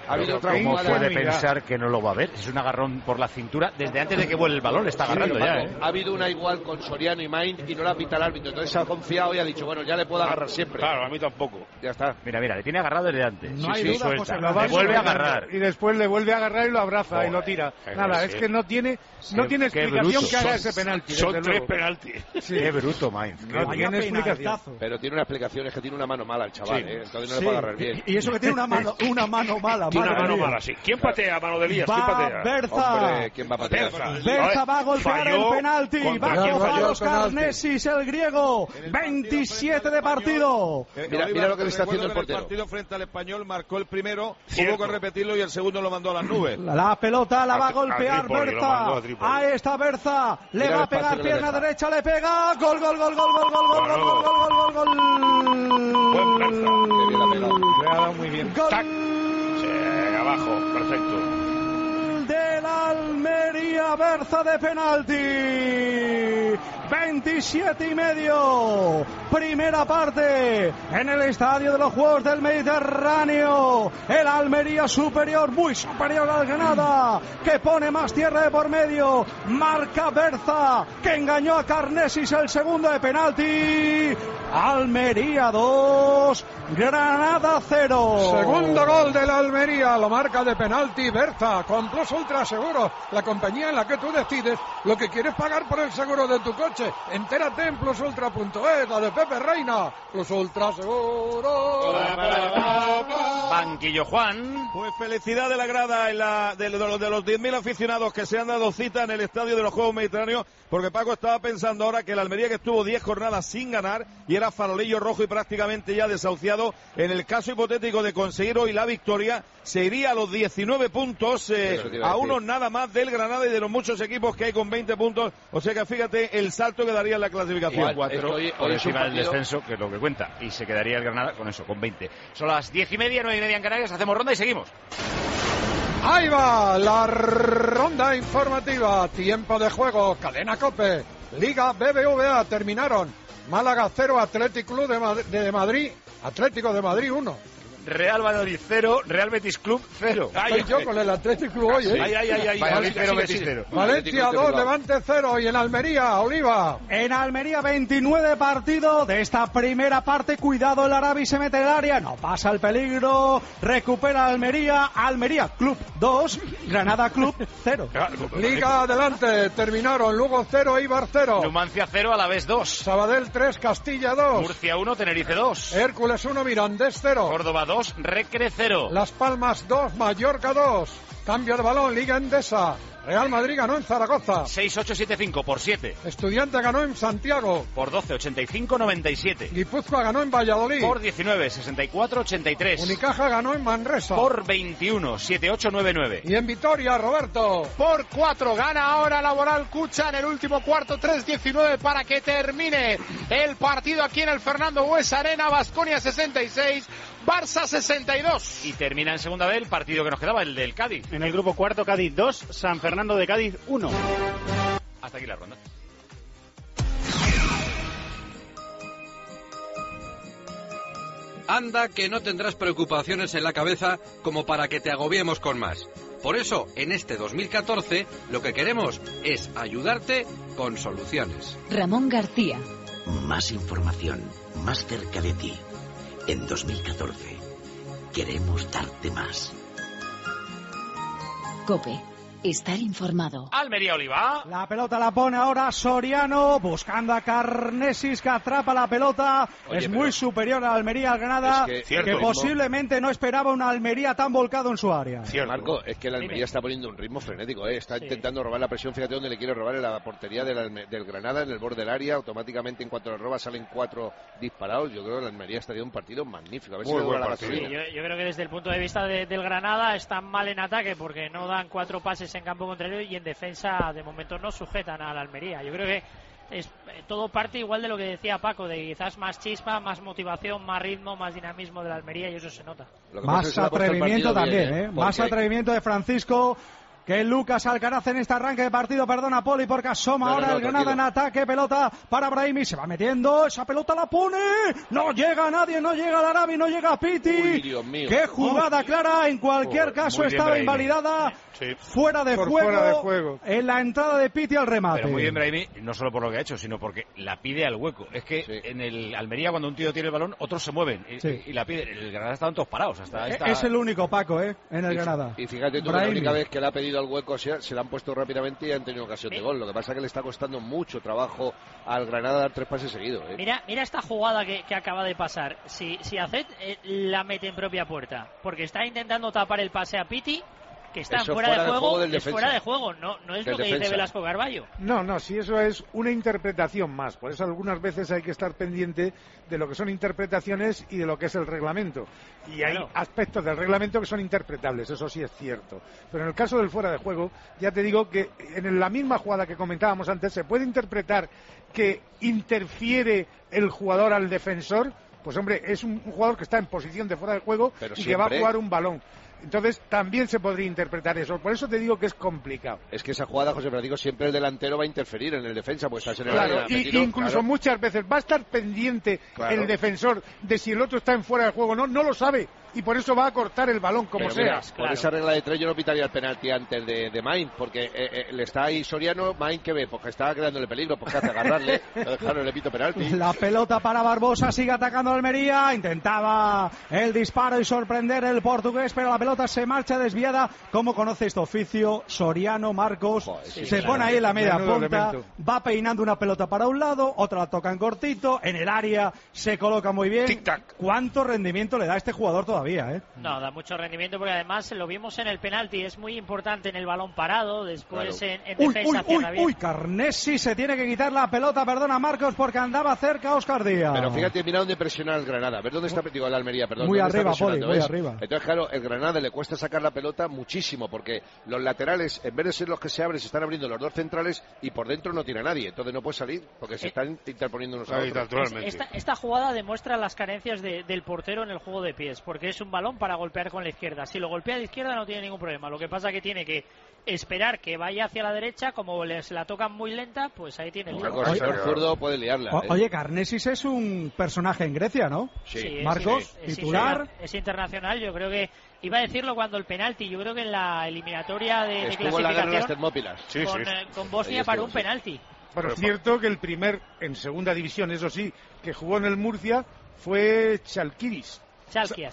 Ha habido otra ¿Cómo jugada. puede pensar que no lo va a ver? Es un agarrón por la cintura. Desde antes de que vuele el balón le está agarrando ya, ¿eh? Ha habido una igual con Soriano y Main y no la pita el árbitro. Entonces se ha confiado y ha dicho, bueno, ya le puedo agarrar siempre. Claro, a mí tampoco. Ya está. Mira, le tiene agarrado desde antes. No hay duda, suelta. José, Le vuelve a agarrar. y después le vuelve a agarrar y lo abraza y lo tira. Nada, es que no tiene explicación que haga ese penalti. Son desde 3 luego. penaltis. Sí. Qué bruto, Mainz. No tiene explicación. Pero tiene una explicación, es que tiene una mano mala el chaval, Sí. entonces no le puede agarrar bien. Y eso que tiene una mano mala. Tiene una madre mano mía. mala, sí. ¿Quién patea, mano de Elías? ¿Quién Va patea? Berza. Hombre, ¿quién va a patear? Berza va a golpear Falló el penalti. contra Va quién a falló los Carnesis, el griego. 27 de partido. Mira lo que le está haciendo el portero. El partido frente al Español marcó el primero, hubo que repetirlo y el segundo lo mandó a las nubes. La pelota la va a golpear Trípoli, lo mandó a Berza. Trípoli. Ahí está Berza. Le Mira va a el pegar espacio que le pierna deja. derecha, le pega. Gol. Buen Berza. Qué bien la ha pegado. Le ha dado muy bien. Gol. Tac. Sí, abajo, perfecto. Del Almería, Berza de penalti. 27,5. Primera parte en el Estadio de los Juegos del Mediterráneo. El Almería superior, muy superior al Granada, que pone más tierra de por medio. Marca Berza, que engañó a Carnesis, el segundo de penalti. Almería 2, Granada 0. Segundo gol de la Almería, lo marca de penalti Berza, con Plus Ultra Seguro, la compañía en la que tú decides lo que quieres pagar por el seguro de tu coche. Entérate en plusultra.es, la de Pepe Reina. Plus Ultra Seguro. Banquillo Juan. Pues felicidad de la grada de los 10.000 aficionados que se han dado cita en el Estadio de los Juegos Mediterráneos, porque Paco estaba pensando ahora que el Almería, que estuvo 10 jornadas sin ganar y era farolillo rojo y prácticamente ya desahuciado, en el caso hipotético de conseguir hoy la victoria, se iría a los 19 puntos, a unos nada más del Granada y de los muchos equipos que hay con 20 puntos. O sea que fíjate el salto que daría en la clasificación. 4 hoy por es un encima del partido- descenso, que es lo que cuenta. Y se quedaría el Granada con eso, con 20. Son las 10:30, 9:30 en Canarias. Hacemos ronda y seguimos. Ahí va la ronda informativa. Tiempo de juego. Cadena COPE. Liga BBVA. Terminaron. Málaga 0, Atlético Club de Madrid. Atlético de Madrid 1. Real Valladolid 0, Real Betis Club 0. Estoy yo con el Atlético Club hoy, ¿eh? Valladolid 0, Betis 0. Valencia 2, Levante 0. Y en Almería, Oliva. En Almería 29 partidos de esta primera parte. Cuidado, el Arabi se mete en el área, no pasa el peligro, recupera Almería. Almería Club 2, Granada Club 0. Liga adelante, terminaron Lugo 0, Eibar 0. Numancia 0, Alavés 2. Sabadell 3, Castilla 2. Murcia 1, Tenerife 2. Hércules 1, Mirandés 0. Córdoba 2, Recre 0. Las Palmas 2, Mallorca 2. Cambio de balón, Liga Endesa. Real Madrid ganó en Zaragoza. 6-8-7-5 por 7. Estudiante ganó en Santiago. Por 12, 85-97. Guipúzcoa ganó en Valladolid. Por 19, 64-83. Unicaja ganó en Manresa. Por 21, 7-8-9-9. Y en Vitoria, Roberto. Por 4 gana ahora Laboral Cucha en el último cuarto, 3-19 para que termine el partido aquí en el Fernando Buesa Arena. Baskonia 66, Barça 62. Y termina en segunda vez el partido que nos quedaba, el del Cádiz. En el grupo cuarto, Cádiz 2, San Fernando de Cádiz 1. Hasta aquí la ronda. Anda que no tendrás preocupaciones en la cabeza como para que te agobiemos con más. Por eso, en este 2014, lo que queremos es ayudarte con soluciones. Ramón García. Más información, más cerca de ti. En 2014, queremos darte más. COPE. Estar informado. Almería Oliva. La pelota la pone ahora Soriano, buscando a Carnesis, que atrapa la pelota. Oye, es pero muy superior a Almería al Granada, que posiblemente no esperaba una Almería tan volcado en su área. Marco, es que el Almería está poniendo un ritmo frenético, ¿eh? Está intentando robar la presión. Fíjate dónde le quiere robar, en la portería del Granada, en el borde del área. Automáticamente, en cuanto le roba, salen 4 disparados. Yo creo que el Almería estaría un partido magnífico. A ver si le dura la gasolina. Yo creo que desde el punto de vista del Granada están mal en ataque porque no dan 4 pases en campo contrario y en defensa de momento no sujetan a la Almería. Yo creo que es todo parte igual de lo que decía Paco, de quizás más chispa, más motivación, más ritmo, más dinamismo de la Almería, y eso se nota. Más atrevimiento también, ¿eh? Más atrevimiento de Francisco. que Lucas Alcaraz en este arranque de partido. Perdona, Poli, porque asoma ahora el Granada en ataque. Pelota para Brahimi, se va metiendo. Esa pelota la pone. No llega nadie, no llega Darami, no llega Piti. Uy, Dios mío. Qué jugada clara. En cualquier caso estaba Brahimi. Invalidada. Sí. Fuera de juego. En la entrada de Piti al remate. Pero muy bien Brahimi, no solo por lo que ha hecho, sino porque la pide al hueco. Es que en el Almería, cuando un tío tiene el balón, otros se mueven y la pide. El Granada estaban todos parados. Es el único Paco, en el Granada. Y fíjate tú, la única vez que le ha pedido al hueco se le han puesto rápidamente y han tenido ocasión de gol. Lo que pasa es que le está costando mucho trabajo al Granada dar 3 pases seguidos. Mira esta jugada que acaba de pasar. Si Azet la mete en propia puerta, porque está intentando tapar el pase a Piti, que está fuera de juego, es fuera de juego, no es lo que dice Velasco Carballo. No, si eso es una interpretación más. Por eso algunas veces hay que estar pendiente de lo que son interpretaciones y de lo que es el reglamento. Y hay aspectos del reglamento que son interpretables, eso sí es cierto. Pero en el caso del fuera de juego, ya te digo que en la misma jugada que comentábamos antes, se puede interpretar que interfiere el jugador al defensor. Pues hombre, es un jugador que está en posición de fuera de juego y que va a jugar un balón. Entonces también se podría interpretar eso. Por eso te digo que es complicado. Es que esa jugada, José Francisco, siempre el delantero va a interferir en el defensa, pues estás en el claro, área, y incluso muchas veces va a estar pendiente el defensor de si el otro está en fuera de juego o no lo sabe. Y por eso va a cortar el balón como sea. Mira, por esa regla de 3 yo no pitaría el penalti antes de Main, porque le está ahí Soriano. Main, ¿qué ve? Porque está creándole peligro, porque hace agarrarle. Claro, le pito penalti. La pelota para Barbosa, sigue atacando Almería. Intentaba el disparo y sorprender el portugués, pero la pelota se marcha desviada. ¿Cómo conoce este oficio Soriano, Marcos? Se pone ahí en la media punta, va peinando una pelota para un lado, otra la toca en cortito, en el área se coloca muy bien. Tic-tac. ¿Cuánto rendimiento le da a este jugador todavía? No, da mucho rendimiento porque además lo vimos en el penalti, es muy importante en el balón parado, después en defensa cierra bien. Carnessi se tiene que quitar la pelota, perdona Marcos, porque andaba cerca Óscar Díaz. Pero fíjate, mira dónde presiona el Granada, a ver dónde está metido el Almería, perdón. Muy arriba, Poli, muy arriba. Entonces, claro, el Granada le cuesta sacar la pelota muchísimo, porque los laterales, en vez de ser los que se abren, se están abriendo los dos centrales y por dentro no tira nadie, entonces no puede salir, porque se están interponiendo unos a otros. Esta jugada demuestra las carencias del portero en el juego de pies, porque es un balón para golpear con la izquierda. Si lo golpea de izquierda no tiene ningún problema. Lo que pasa es que tiene que esperar que vaya hacia la derecha, como se la tocan muy lenta, pues ahí tiene el lío. El zurdo puede liarla. Oye, Karnesis es un personaje en Grecia, ¿no? Sí. Marcos, titular. Es internacional, yo creo que iba a decirlo cuando el penalti, yo creo que en la eliminatoria de clasificación con Bosnia paró un penalti. Por cierto que el primer en segunda división, eso sí, que jugó en el Murcia fue Chalkiris. Chalkias.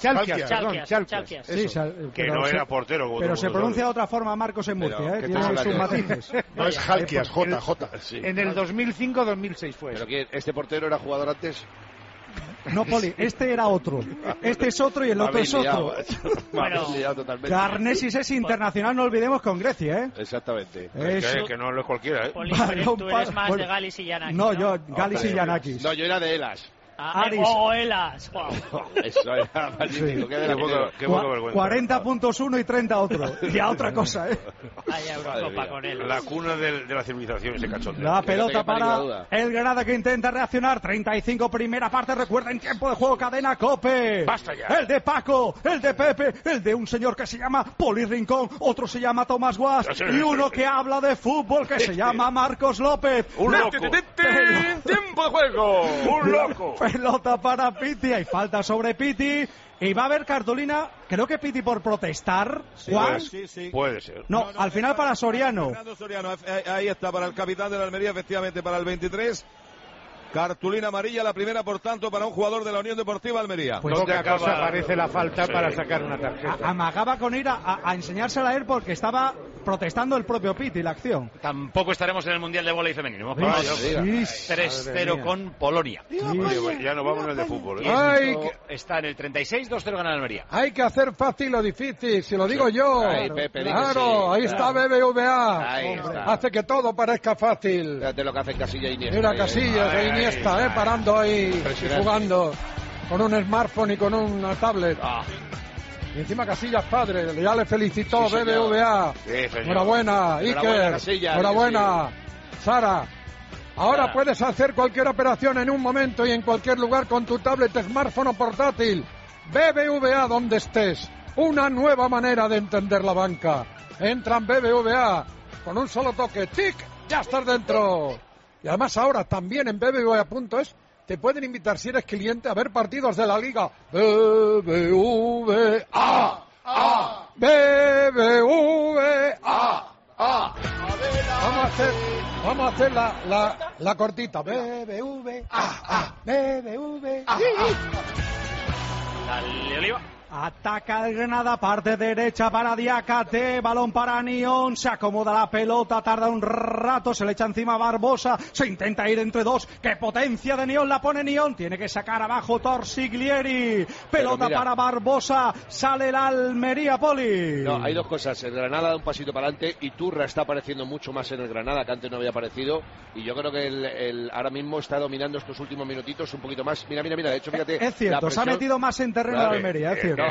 Sí, que no era portero. Pero se pronuncia de otra forma Marcos en Murcia, tiene sus matices. No es Jalkias, JJ. En el 2005-2006 fue. ¿Pero quién? ¿Este portero era jugador antes? No, Poli, este era otro. Este es otro y el otro es otro. Karnesis es internacional, no olvidemos, con Grecia, Exactamente. Que no es cualquiera, Poli, tú eres más de Galis y Yanakis. No, yo, Galis y Yanakis. No, yo era de Elas. Elas. Eso era magnífico. Qué poca vergüenza. 40 puntos uno y 30 otro. Ya otra cosa, Hay Eurocopa con él. La cuna de la civilización, ese cachondeo. La pelota para el Granada, que intenta reaccionar. 35 primera parte. Recuerden, tiempo de juego, cadena COPE. Basta ya. El de Paco, el de Pepe, el de un señor que se llama Poli Rincón, otro se llama Tomás Guas y uno que habla de fútbol que se llama Marcos López. Un loco. Tiempo de juego. Un loco. Pelota para Piti, hay falta sobre Piti y va a haber cartulina, creo que Piti por protestar. ¿Juan? Sí. Puede ser. No, al final para Soriano. Ahí está, para el capitán de la Almería, efectivamente, para el 23. Cartulina amarilla, la primera, por tanto, para un jugador de la Unión Deportiva Almería. Pues poca cosa parece la falta para sacar una tarjeta. Amagaba con ir a enseñársela a él porque estaba protestando el propio Piti la acción. Tampoco estaremos en el Mundial de Vóley femenino. 3-0 con Polonia. Ya no vamos en el de fútbol. Está en el 36-2-0 gana la Almería. Hay que hacer fácil o difícil, si lo digo yo. Claro, ahí está BBVA. Hace que todo parezca fácil. Fíjate lo que hace Casillas y Iniesta. Mira Casillas e Iniesta, parando ahí, jugando con un smartphone y con una tablet. Y encima Casillas padre, ya le felicitó BBVA. Enhorabuena, Iker. Enhorabuena, Sara. Ahora puedes hacer cualquier operación en un momento y en cualquier lugar con tu tablet, smartphone o portátil. BBVA donde estés. Una nueva manera de entender la banca. Entra en BBVA con un solo toque. ¡Tic! ¡Ya estás dentro! Y además ahora también en BBVA.es te pueden invitar, si eres cliente, a ver partidos de la Liga. BBVA. BBVA. Vamos a hacer la cortita. BBVA. BBVA. Dale, Oliva. Ataca el Granada, parte derecha para Diakate, balón para Nión, se acomoda la pelota, tarda un rato, se le echa encima Barbosa, se intenta ir entre dos, qué potencia de Nión, la pone Nión, tiene que sacar abajo Torsiglieri, pelota para Barbosa, sale el Almería, Poli. No, hay dos cosas, el Granada da un pasito para adelante y Turra está apareciendo mucho más en el Granada, que antes no había aparecido, y yo creo que el ahora mismo está dominando estos últimos minutitos un poquito más. Mira, de hecho, fíjate. Es cierto, se ha metido más en terreno de Almería, es cierto.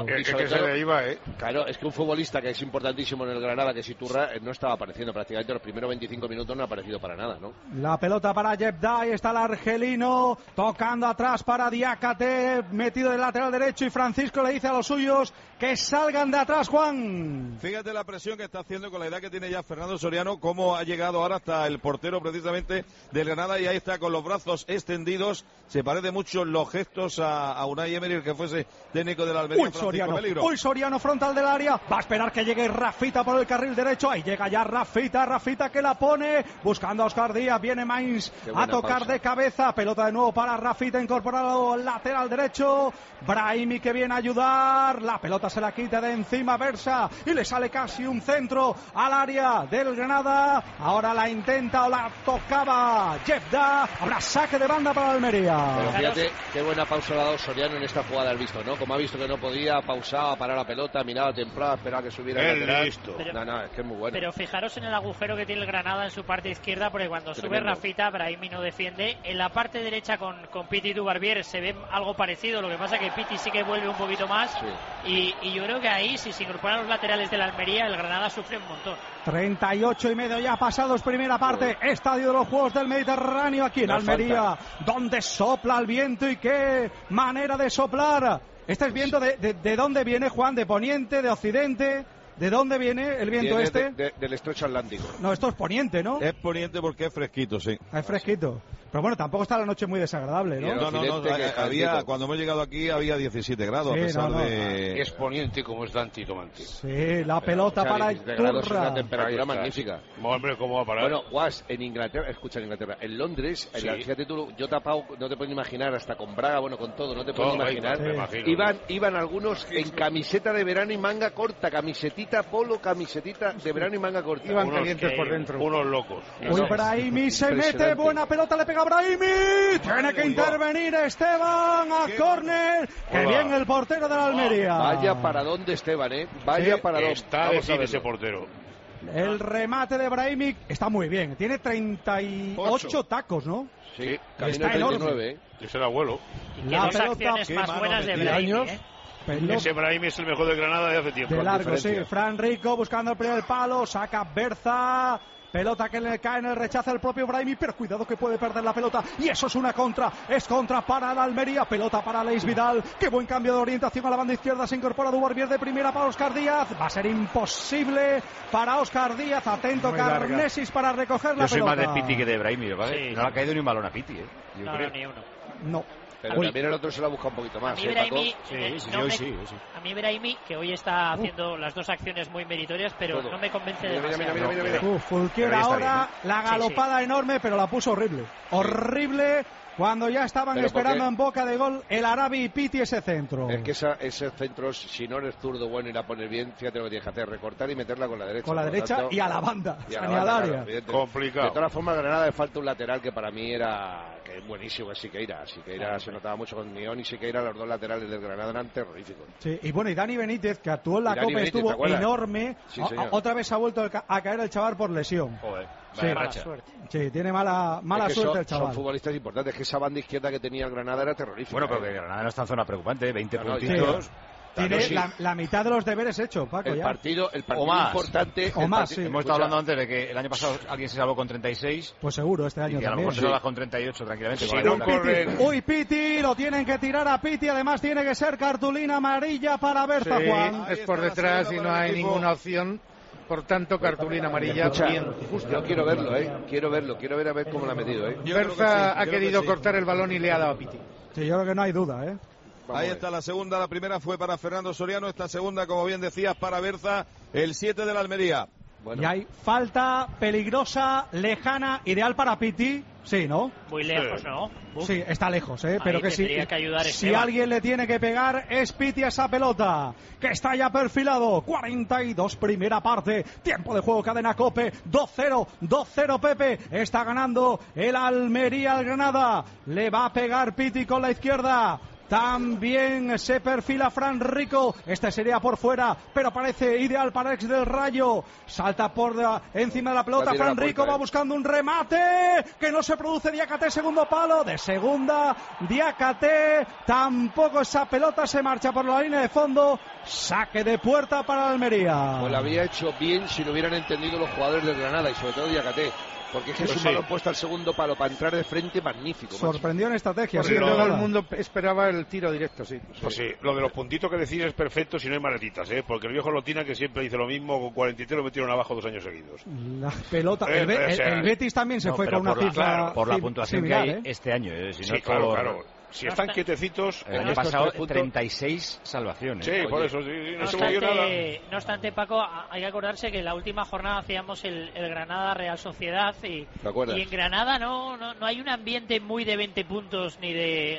Claro, es que un futbolista que es importantísimo en el Granada, que es Iturra, no estaba apareciendo prácticamente los primeros 25 minutos, no ha aparecido para nada, ¿no? La pelota para Jebda, está el argelino, tocando atrás para Diakate, metido del lateral derecho, y Francisco le dice a los suyos que salgan de atrás, Juan. Fíjate la presión que está haciendo con la edad que tiene ya Fernando Soriano, cómo ha llegado ahora hasta el portero precisamente del Granada, y ahí está con los brazos extendidos, se parece mucho los gestos a Unai Emery, el que fuese técnico de la Almería. Uy, Soriano frontal del área, va a esperar que llegue Rafita por el carril derecho, ahí llega ya Rafita que la pone, buscando a Óscar Díaz, viene Mainz a tocar pausa de cabeza, pelota de nuevo para Rafita, incorporado al lateral derecho, Brahimi que viene a ayudar, la pelota se la quita de encima Versa, y le sale casi un centro al área del Granada, ahora la intenta o la tocaba Jebda, habrá saque de banda para Almería. Pero fíjate qué buena pausa le ha dado Soriano en esta jugada, has visto, ¿no? Como ha visto que no podía, pausaba, parar la pelota, miraba temprano, esperaba que subiera el lateral. Listo. Es que es muy bueno. Pero fijaros en el agujero que tiene el Granada en su parte izquierda, porque cuando sube Rafita, Brahimi no defiende. En la parte derecha con Piti y Dubarbier se ve algo parecido, lo que pasa que Piti sí que vuelve un poquito más. Sí. Y yo creo que ahí, si se incorporan los laterales de la Almería, el Granada sufre un montón. 38:30 ya pasados, primera parte, Estadio de los Juegos del Mediterráneo, aquí en Almería, donde sopla el viento, y qué manera de soplar. Este es viento de dónde viene, Juan, de poniente, de occidente. ¿De dónde viene el viento este? Del estrecho Atlántico. No, esto es poniente, ¿no? Es poniente porque es fresquito, sí. Es fresquito. Pero bueno, tampoco está la noche muy desagradable, ¿no? No, cuando hemos llegado aquí había 17 grados, sí, a pesar de... Es poniente como es Dante Tomante. Sí, la pelota para Iturra. Es una temperatura magnífica. Hombre, ¿cómo va a parar? Bueno, Guas, en Inglaterra, en Londres, fíjate tú, yo tapado, no te puedes imaginar, hasta con Braga, bueno, con todo, no te puedes imaginar. Iban algunos en camiseta de verano y manga corta, camisetita polo, camisetita de verano y manga corta. Iban calientes por dentro. Unos locos. Uy, Brahimi se mete, buena pelota, le pega Brahimi, tiene que intervenir Esteban a córner, que bien el portero de la Almería. Vaya para dónde Esteban, vaya para dónde. Está a decir ese portero. El remate de Brahimi está muy bien, tiene 38 tacos, ¿no? Sí, está 39, Es el abuelo. Y que dos acciones más buenas de Brahimi, Ese Brahimi es el mejor de Granada de hace tiempo. De largo, sí. Fran Rico buscando el primer palo, saca Berza. Pelota que le cae en el rechazo al propio Brahimi, pero cuidado que puede perder la pelota. Y eso es una contra. Es contra para la Almería. Pelota para Leis Vidal. Qué buen cambio de orientación a la banda izquierda. Se incorpora Dubarbier de primera para Óscar Díaz. Va a ser imposible para Óscar Díaz. Atento muy Carnesis para recoger la pelota. Yo soy más de Piti que de Brahimi, ¿vale? Sí, no le ha caído ni un balón a Piti, Yo creo. Ni uno. No. Pero también el otro se la busca un poquito más. A mí Brahimi, que hoy está haciendo las dos acciones muy meritorias, pero no me convence demasiado. Mira. Fulquier ahora, la galopada enorme, pero la puso horrible. Horrible. Cuando ya estaban esperando en boca de gol el Arabi y Piti ese centro. Es que ese centro, si no eres zurdo bueno y la pones bien, fíjate lo que tienes que hacer, recortar y meterla con la derecha. Con la derecha tanto, y a la banda, ni al área. Claro, complicado. De todas formas, Granada le falta un lateral que para mí era que es buenísimo, es Siqueira. Siqueira se notaba mucho con Nión y Siqueira, los dos laterales del Granada eran terroríficos. Sí, y bueno, y Dani Benítez, que actuó en la Copa, estuvo enorme. Sí, otra vez ha vuelto a caer el chaval por lesión. Joder. Mala suerte. Sí, tiene mala suerte el chaval. Son futbolistas importantes, que esa banda izquierda que tenía el Granada era terrorífica. Bueno, pero que Granada no está en zona preocupante, 20 puntitos. Tiene la mitad de los deberes hechos, Paco. El partido o más. Importante. O más, sí. Hemos estado hablando antes de que el año pasado alguien se salvó con 36. Pues seguro, este año y a también. lo mejor se salva con 38 tranquilamente. Uy, Piti, lo tienen que tirar a Piti. Además tiene que ser cartulina amarilla para Berta, Juan. Es por detrás y no hay ninguna opción. Por tanto, cartulina amarilla. Escucha, bien justo. yo quiero verlo, quiero ver a ver cómo lo ha metido, Berza ha querido cortar el balón y le ha dado a Piti. Sí, yo creo que no hay duda, Ahí está la segunda, la primera fue para Fernando Soriano, esta segunda, como bien decías, para Berza, el 7 de la Almería. Bueno. Y hay falta peligrosa, lejana, ideal para Piti. Sí, ¿no? Muy lejos, ¿no? Sí, está lejos, pero que sí. Que ayudar si alguien le tiene que pegar es Piti a esa pelota, que está ya perfilado. 42, primera parte. Tiempo de juego, cadena COPE. 2-0, Pepe. Está ganando el Almería al Granada. Le va a pegar Piti con la izquierda. También se perfila Fran Rico. Este sería por fuera, pero parece ideal para ex del Rayo. Salta por encima de la pelota. Fran Rico va buscando un remate que no se produce. Diakate, segundo palo. De segunda, Diakate. Tampoco esa pelota se marcha por la línea de fondo. Saque de puerta para Almería. Pues lo había hecho bien si lo hubieran entendido los jugadores del Granada y sobre todo Diakate. Porque es que es un balón puesto al segundo palo para entrar de frente magnífico. Sorprendió en estrategia. Porque todo el mundo esperaba el tiro directo, sí. Pues sí, lo de los puntitos que decís es perfecto si no hay maletitas, porque el viejo Lotina, que siempre dice lo mismo, con 43 lo metieron abajo 2 años seguidos. La pelota. El Betis también se fue con una cifra por la puntuación similar, que hay este año. Si no claro. Si están quietecitos... El año pasado 36 salvaciones. Sí, por eso, no se movió nada. No obstante, Paco, hay que acordarse que en la última jornada hacíamos el Granada Real Sociedad y en Granada no hay un ambiente muy de 20 puntos ni de...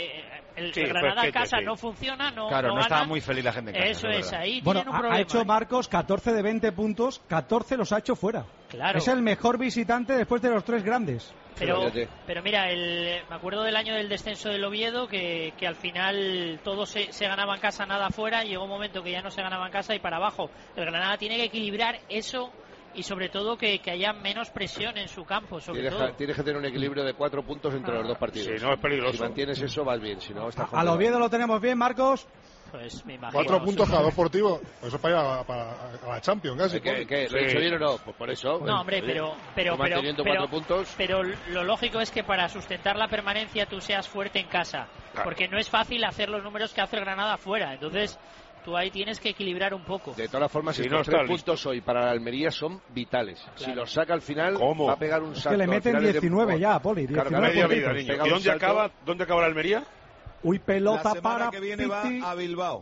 El Granada en casa no funciona, no estaba muy feliz la gente en casa. Eso es, ahí bueno, tienen un problema. Ha hecho Marcos 14 de 20 puntos, 14 los ha hecho fuera. Claro. Es el mejor visitante después de los 3 grandes. Pero mira, me acuerdo del año del descenso del Oviedo que al final todo se ganaba en casa, nada fuera. Llegó un momento que ya no se ganaba en casa y para abajo. El Granada tiene que equilibrar eso y sobre todo que haya menos presión en su campo. Tienes que tener un equilibrio de 4 puntos entre los dos partidos. Si no es peligroso. Si mantienes eso vas bien, si no estás... Al Oviedo lo tenemos bien, Marcos. Pues me imagino. 4 puntos cada 2 por partido. Eso para ir a la Champions, casi. ¿Lo he hecho bien o no? Pues por eso. No, hombre, pero manteniendo 4 puntos. Pero lo lógico es que para sustentar la permanencia tú seas fuerte en casa. Claro. Porque no es fácil hacer los números que hace el Granada fuera. Entonces... tú ahí tienes que equilibrar un poco. De todas formas, estos 3 puntos hoy para la Almería son vitales. Claro. Si los saca al final, va a pegar un salto. Es que le meten 19 ya, Poli. 19 ¿Y dónde acaba la Almería? Uy, pelota para que viene Piti. va a Bilbao.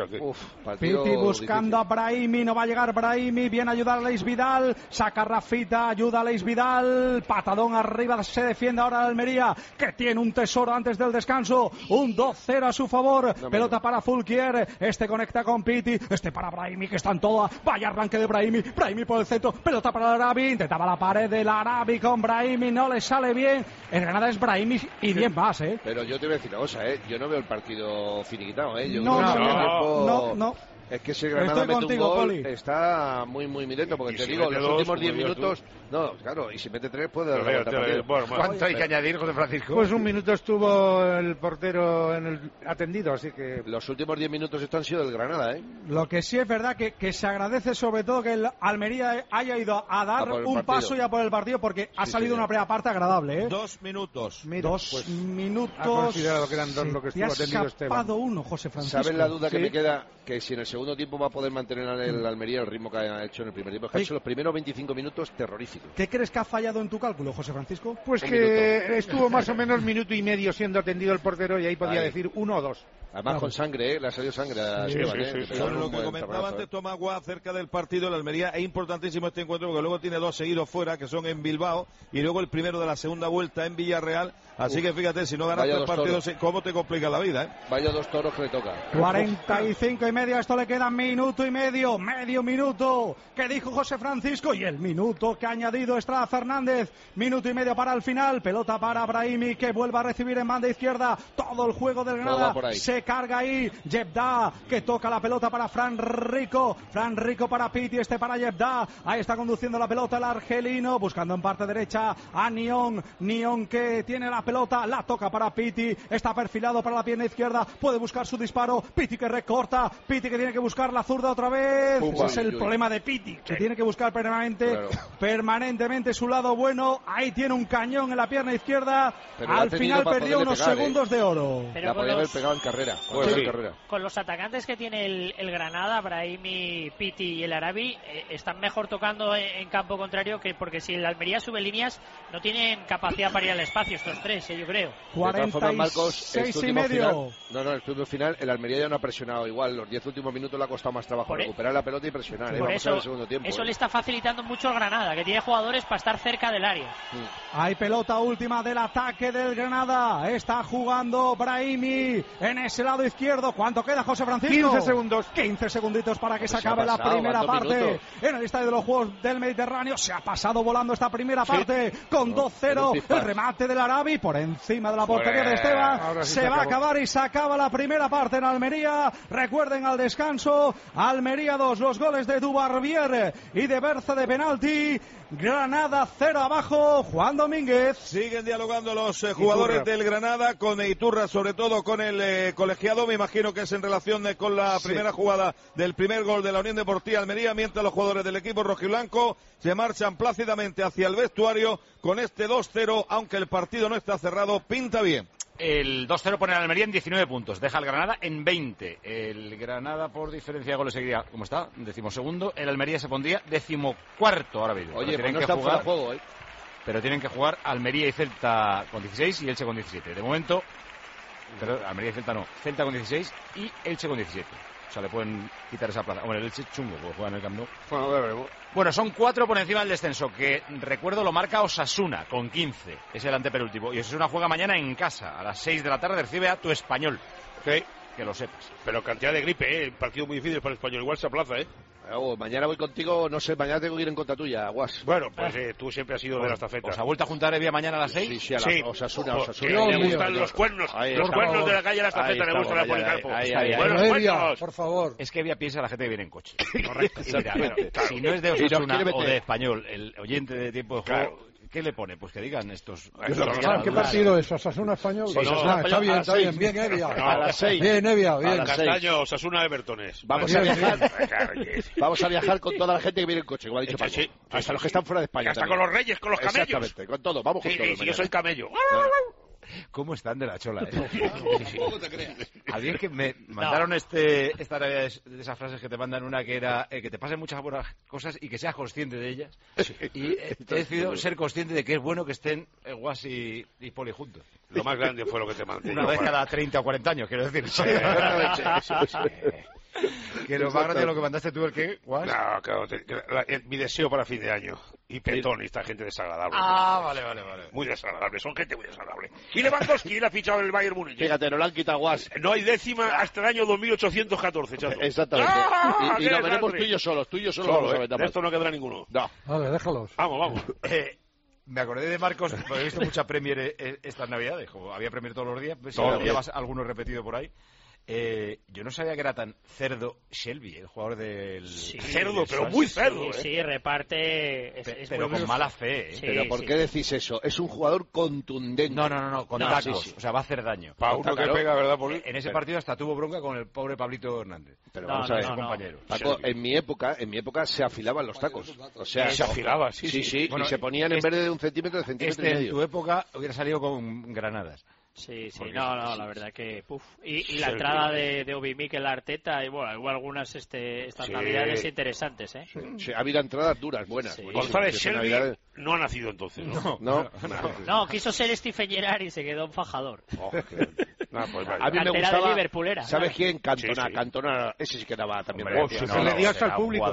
Piti buscando a Brahimi, no va a llegar Brahimi, viene a ayudar a Leis Vidal, saca Rafita, ayuda a Leis Vidal, patadón arriba, se defiende ahora la Almería, que tiene un tesoro antes del descanso, un 2-0 a su favor, pelota para Fulquier, conecta con Piti, para Brahimi, que está en toda, vaya arranque de Brahimi por el centro, pelota para el Arabi, intentaba la pared del Arabi con Brahimi, no le sale bien, el Granada es Brahimi y bien más, Pero yo te voy a decir una cosa, yo no veo el partido finiquitado, Yo no. Es que si el Granada mete un gol, está muy lento, porque te digo, los últimos 10 minutos... No, claro, y si mete 3 puede dar la partida. ¿Cuánto hay que añadir, José Francisco? Pues un minuto estuvo el portero atendido, así que... Los últimos 10 minutos han sido del Granada, Lo que sí es verdad que se agradece sobre todo que el Almería haya ido a dar un paso ya por el partido, porque ha salido una primera parte agradable, 2 minutos. 2 minutos. Ha considerado que eran 2 lo que estuvo atendido Esteban. uno, José Francisco. ¿Sabes la duda que me queda? Que si en el segundo tiempo va a poder mantener el Almería el ritmo que ha hecho en el primer tiempo. Que ha hecho los primeros 25 minutos terroríficos. ¿Qué crees que ha fallado en tu cálculo, José Francisco? Pues que estuvo más o menos minuto y medio siendo atendido el portero y ahí podía decir 1 o 2. Además con sangre, le ha salido sangre a Esteban. Lo que comentaba antes Tomás Guá acerca del partido de la Almería, es importantísimo este encuentro porque luego tiene 2 seguidos fuera, que son en Bilbao, y luego el primero de la segunda vuelta en Villarreal. Así que fíjate, si no ganas 3 partidos, ¿cómo te complica la vida? Vaya 2 toros que le toca. 45 y medio, esto le queda minuto y medio minuto. ¿Qué dijo José Francisco? Y el minuto que ha añadido Estrada Fernández. Minuto y medio para el final. Pelota para Brahimi, que vuelve a recibir en banda izquierda. Todo el juego del Granada se carga ahí. Yebda, que toca la pelota para Fran Rico. Fran Rico para Piti, para Yebda. Ahí está conduciendo la pelota el argelino, buscando en parte derecha a Nión. Nión, que tiene la pelota, la toca para Piti. Está perfilado para la pierna izquierda. Puede buscar su disparo. Piti que recorta. Piti que tiene que buscar la zurda otra vez. Ese es el problema de Piti, que tiene que buscar permanentemente su lado bueno. Ahí tiene un cañón en la pierna izquierda. Al final perdió unos segundos de oro. La podía haber pegado en carrera. carrera. Con los atacantes que tiene el Granada, Brahimi, Piti y el Arabi, están mejor tocando en campo contrario, que porque si el Almería sube líneas no tienen capacidad para ir al espacio estos tres, yo creo. 46 y medio. El punto final, el Almería ya no ha presionado igual. Los 10 últimos minutos le ha costado más trabajo recuperar la pelota y presionar. Por Vamos a ver el segundo tiempo. Eso le está facilitando mucho al Granada, que tiene jugadores para estar cerca del área. Hay pelota última del ataque del Granada. Está jugando Brahimi en ese lado izquierdo. ¿Cuánto queda, José Francisco? 15 segundos. 15 segunditos para que se acabe la primera parte. En el Estadio de los Juegos del Mediterráneo se ha pasado volando esta primera parte con 2-0. El remate del Arabi por encima de la portería de Esteban. Se va a acabar y se acaba la primera parte en Almería. Recuerden al descanso, Almería 2, los goles de Dubarbier y de Berza de penalti. Granada 0 abajo, Juan Domínguez. Siguen dialogando los jugadores del Granada con Iturra, sobre todo con el colegiado. Me imagino que es en relación con la primera jugada del primer gol de la Unión Deportiva Almería, mientras los jugadores del equipo rojiblanco se marchan plácidamente hacia el vestuario con este 2-0, aunque el partido no está cerrado, pinta bien. El 2-0 pone a Almería en 19 puntos, deja al Granada en 20. El Granada por diferencia de goles seguiría, como está, 12º. El Almería se pondría 14º ahora mismo. Oye, pues no está fuera de juego, pero tienen que jugar Almería y Celta con 16 y Elche con 17. De momento, pero Almería y Celta no, Celta con 16 y Elche con 17. O sea, le pueden quitar esa plaza. Hombre, el Elche chungo, porque juega en el Camp Nou. Bueno, son 4 por encima del descenso, que recuerdo lo marca Osasuna con 15. Es el antepenúltimo. Y Osasuna juega mañana en casa, a las 6 de la tarde, recibe a Tu Español. Sí. Que lo sepas. Pero cantidad de gripe, Un partido muy difícil para el Español. Igual se aplaza, Mañana voy contigo, no sé, mañana tengo que ir en contra tuya, Guas. Bueno, pues tú siempre has sido de la estafeta. ¿Os ha vuelto a juntar Evia mañana a las 6? Sí, Osasuna. Le gustan los cuernos. Los cuernos de la calle a la estafeta le gustan a Policarpo. Buenos cuernos. Por favor. Es que Evia piensa la gente que viene en coche. Correcto. Mira, si no es de Osasuna o de Español, el oyente de tiempo de juego... ¿Qué le pone? Pues que digan estos... ¿Qué partido es? ¿Osasuna Español? Sí, está bien. Bien, Evia. A las 6. Bien, Evia, bien. A Castaño, Osasuna de Bertones. Vamos a viajar con toda la gente que viene en coche, como ha dicho Paco. Hasta los que están fuera de España. Hasta con los reyes, con los camellos. Exactamente, con todo. Vamos con todo. Sí, yo soy camello. ¿Cómo están de la chola? ¿Cómo te creas? Alguien que me mandaron esta Navidad de esas frases que te mandan, una que era que te pasen muchas buenas cosas y que seas consciente de ellas. Y he decidido ser consciente de que es bueno que estén Guas y Poli juntos. Lo más grande fue lo que te mandé. Una vez cada 30 o 40 años, quiero decir. Que lo más grande de lo que mandaste tú, ¿el qué, Guas? No, claro, mi deseo para fin de año. Y Petón y esta gente desagradable. Vale. Muy desagradable, son gente muy desagradable. Y Lewandowski le ha fichado el Bayern Múnich. Fíjate, no le han quitado Guas. No hay décima hasta el año 2814, chato. Exactamente. Y lo veremos tú y yo solos. De esto no quedará ninguno. No. Vale, déjalos. Vamos. Me acordé de Marcos, porque he visto mucha Premier estas Navidades. Como había Premier todos los días, pues había alguno repetido por ahí. Yo no sabía que era tan cerdo Shelby, el jugador del... cerdo, pero muy cerdo. Sí, reparte... pero con mala fe. Sí, pero ¿por qué decís eso? Es un jugador contundente. No, con tacos. Sí. O sea, va a hacer daño. Para uno que pega, ¿verdad, Poli? En ese partido hasta tuvo bronca con el pobre Pablito Hernández. Pero vamos a ver, compañero. Paco, en mi época se afilaban los tacos. O sea, se afilaba, sí. Bueno, y se ponían en vez de 1 centímetro, de centímetro y medio. En tu época hubiera salido con granadas. Sí, la verdad que... Y la entrada de Obi Mikel Arteta, y bueno, hubo algunas estas navidades interesantes, Sí, ha habido entradas duras, buenas. Sí. González Shelby no ha nacido entonces, No, quiso ser Stephen Gerrard y se quedó en fajador. A mí me gustaba... ¿Sabes quién? Cantona, ese sí que daba también. Se le dio hasta al público.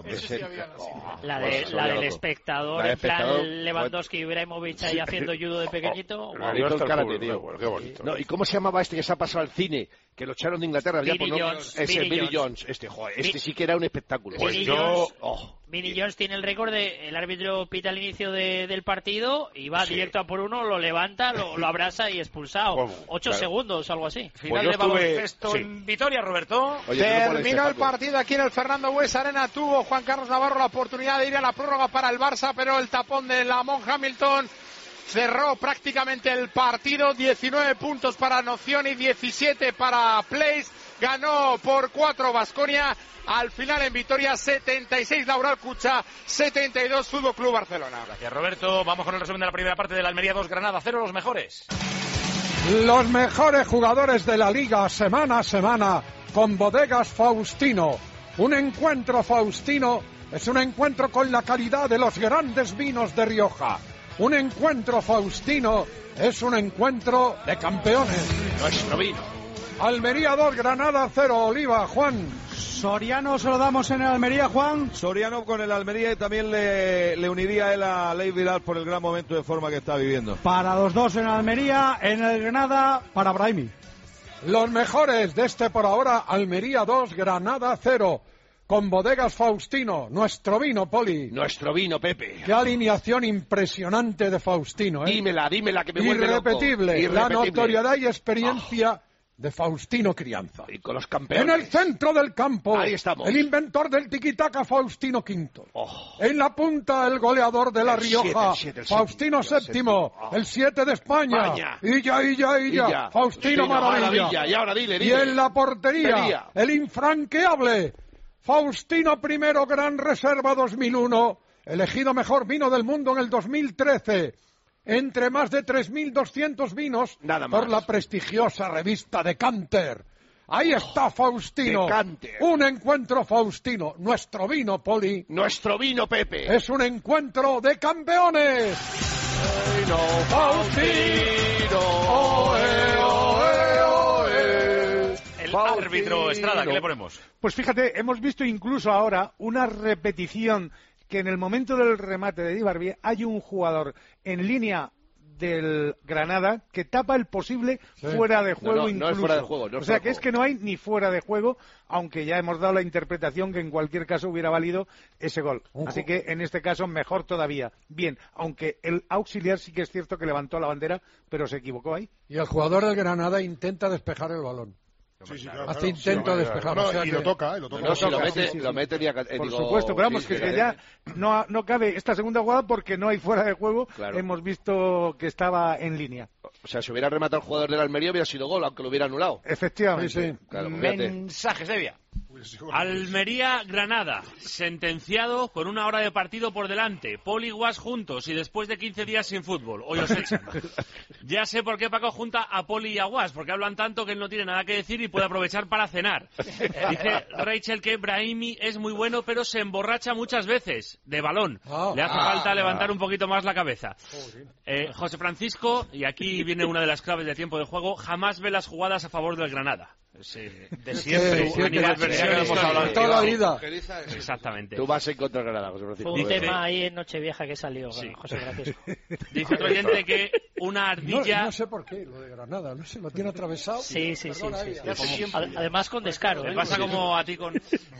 La del espectador, en plan Lewandowski y Ibrahimovic ahí haciendo judo de pequeñito. Qué bonito. No, ¿y cómo se llamaba este que se ha pasado al cine? Que lo echaron de Inglaterra. Billy Jones. Este sí que era un espectáculo. Billy Jones tiene el récord de el árbitro pita al inicio del partido y va directo a por uno, lo levanta, lo abraza y expulsado. 8 segundos, algo así. Final de baloncesto en Vitoria, Roberto. Terminó el partido aquí en el Fernando Buesa Arena. Tuvo Juan Carlos Navarro la oportunidad de ir a la prórroga para el Barça, pero el tapón de Lamont Hamilton cerró prácticamente el partido. 19 puntos para Nocioni, 17 para Place. Ganó por 4 Baskonia. Al final en Vitoria, 76 Laura Cucha, 72 Fútbol Club Barcelona. Gracias, Roberto. Vamos con el resumen de la primera parte del Almería 2, Granada 0, los mejores. Los mejores jugadores de la liga semana a semana con Bodegas Faustino. Un encuentro Faustino es un encuentro con la calidad de los grandes vinos de Rioja. Un encuentro Faustino es un encuentro de campeones. Nuestro vino. Almería 2, Granada 0, Oliva, Juan. Soriano se lo damos en el Almería, Juan. Soriano con el Almería y también le uniría él a Ley Vidal por el gran momento de forma que está viviendo. Para los dos en Almería, en el Granada, para Brahimi. Los mejores de este por ahora, Almería 2, Granada 0. Con Bodegas Faustino, nuestro vino, Poli. Nuestro vino, Pepe. Qué alineación impresionante de Faustino, ¿eh? Dímela, que me vuelve loco. Irrepetible. La notoriedad y experiencia de Faustino Crianza. Y con los campeones. En el centro del campo, ahí estamos. El inventor del tiquitaca, Faustino V. En la punta, el goleador de La Rioja, Faustino VII. El 7 de España. Illa. Faustino Maravilla. Y ahora dile. Y en la portería, el infranqueable Faustino I, Gran Reserva 2001, elegido mejor vino del mundo en el 2013, entre más de 3.200 vinos por la prestigiosa revista Decanter. Ahí está Faustino. Decanter. Un encuentro Faustino. Nuestro vino, Poli. Nuestro vino, Pepe. Es un encuentro de campeones. Faustino. El árbitro Estrada, ¿qué le ponemos? Pues fíjate, hemos visto incluso ahora una repetición que en el momento del remate de Di Barbier hay un jugador en línea del Granada que tapa el posible fuera de juego incluso. No es fuera de juego. O sea que es que no hay ni fuera de juego, aunque ya hemos dado la interpretación que en cualquier caso hubiera valido ese gol. Así que en este caso mejor todavía. Bien, aunque el auxiliar sí que es cierto que levantó la bandera, pero se equivocó ahí. Y el jugador del Granada intenta despejar el balón. Hace intento de despejar. Y lo toca. Lo mete por supuesto, pero vamos, que ya no cabe esta segunda jugada porque no hay fuera de juego. Claro. Hemos visto que estaba en línea. O sea, si hubiera rematado el jugador del Almería hubiera sido gol, aunque lo hubiera anulado. Efectivamente. Sí. Claro, mensajes, Evia. Almería-Granada, sentenciado con 1 hora de partido por delante. Poli y Guas juntos y después de 15 días sin fútbol. Hoy os echan. Ya sé por qué Paco junta a Poli y a Guas, porque hablan tanto que él no tiene nada que decir y puede aprovechar para cenar. Dice Rachel que Brahimi es muy bueno, pero se emborracha muchas veces de balón. Le hace falta levantar un poquito más la cabeza. José Francisco, y aquí viene una de las claves de tiempo de juego, jamás ve las jugadas a favor del Granada. Sí, de siempre, a nivel versión toda la vida. Exactamente. Tú vas en contra de Granada, José Francisco. Fue un tema ahí en Nochevieja que salió, José Francisco. Dice otro oyente que una ardilla... No sé por qué, lo de Granada, no sé, lo tiene atravesado. Sí. Además con descaro. Me pasa como a ti con...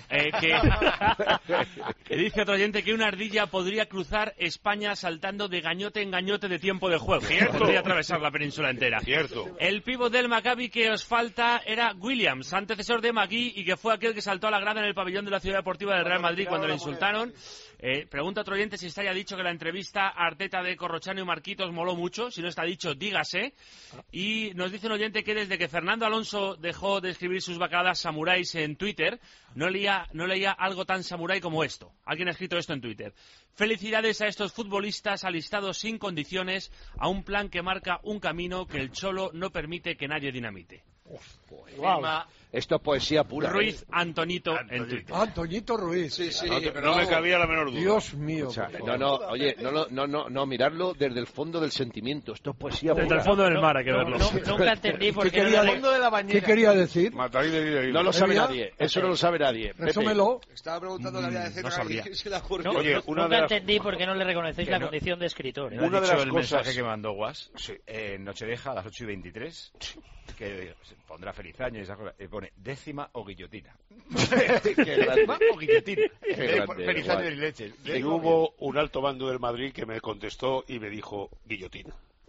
que dice otro oyente que una ardilla podría cruzar España saltando de gañote en gañote de tiempo de juego. Cierto. Podría atravesar la península entera. Cierto. El pívot del Maccabi que os falta era Williams, antecesor de Magui, y que fue aquel que saltó a la grada en el pabellón de la Ciudad Deportiva del Real Madrid cuando le insultaron. Pregunta otro oyente si está ya dicho que la entrevista a Arteta de Corrochano y Marquitos moló mucho. Si no está dicho, dígase. Y nos dice un oyente que desde que Fernando Alonso dejó de escribir sus bacaladas samuráis en Twitter, no leía algo tan samurái como esto. Alguien ha escrito esto en Twitter. Felicidades a estos futbolistas alistados sin condiciones a un plan que marca un camino que el Cholo no permite que nadie dinamite. Esto es poesía pura. Ruiz Antonito en Twitter. Antoñito Ruiz. Sí, pero no me cabía la menor duda. Dios mío. O sea, no, mirarlo desde el fondo del sentimiento. Esto es poesía pura. Desde el fondo del mar hay que verlo. Nunca entendí por qué ¿Qué quería decir? No lo sabe nadie. Eso no lo sabe nadie. Resúmelo. Estaba preguntando qué había de decir. No sabría. Nunca entendí por qué no le reconocéis la condición de escritor. Una de las cosas que me mandó Guas, en Nochevieja a las 8:23, que pondrá feliz año y esa cosa, y pone décima o guillotina. Décima o guillotina. Feliz año y leche. Y hubo un alto mando del Madrid que me contestó y me dijo guillotina.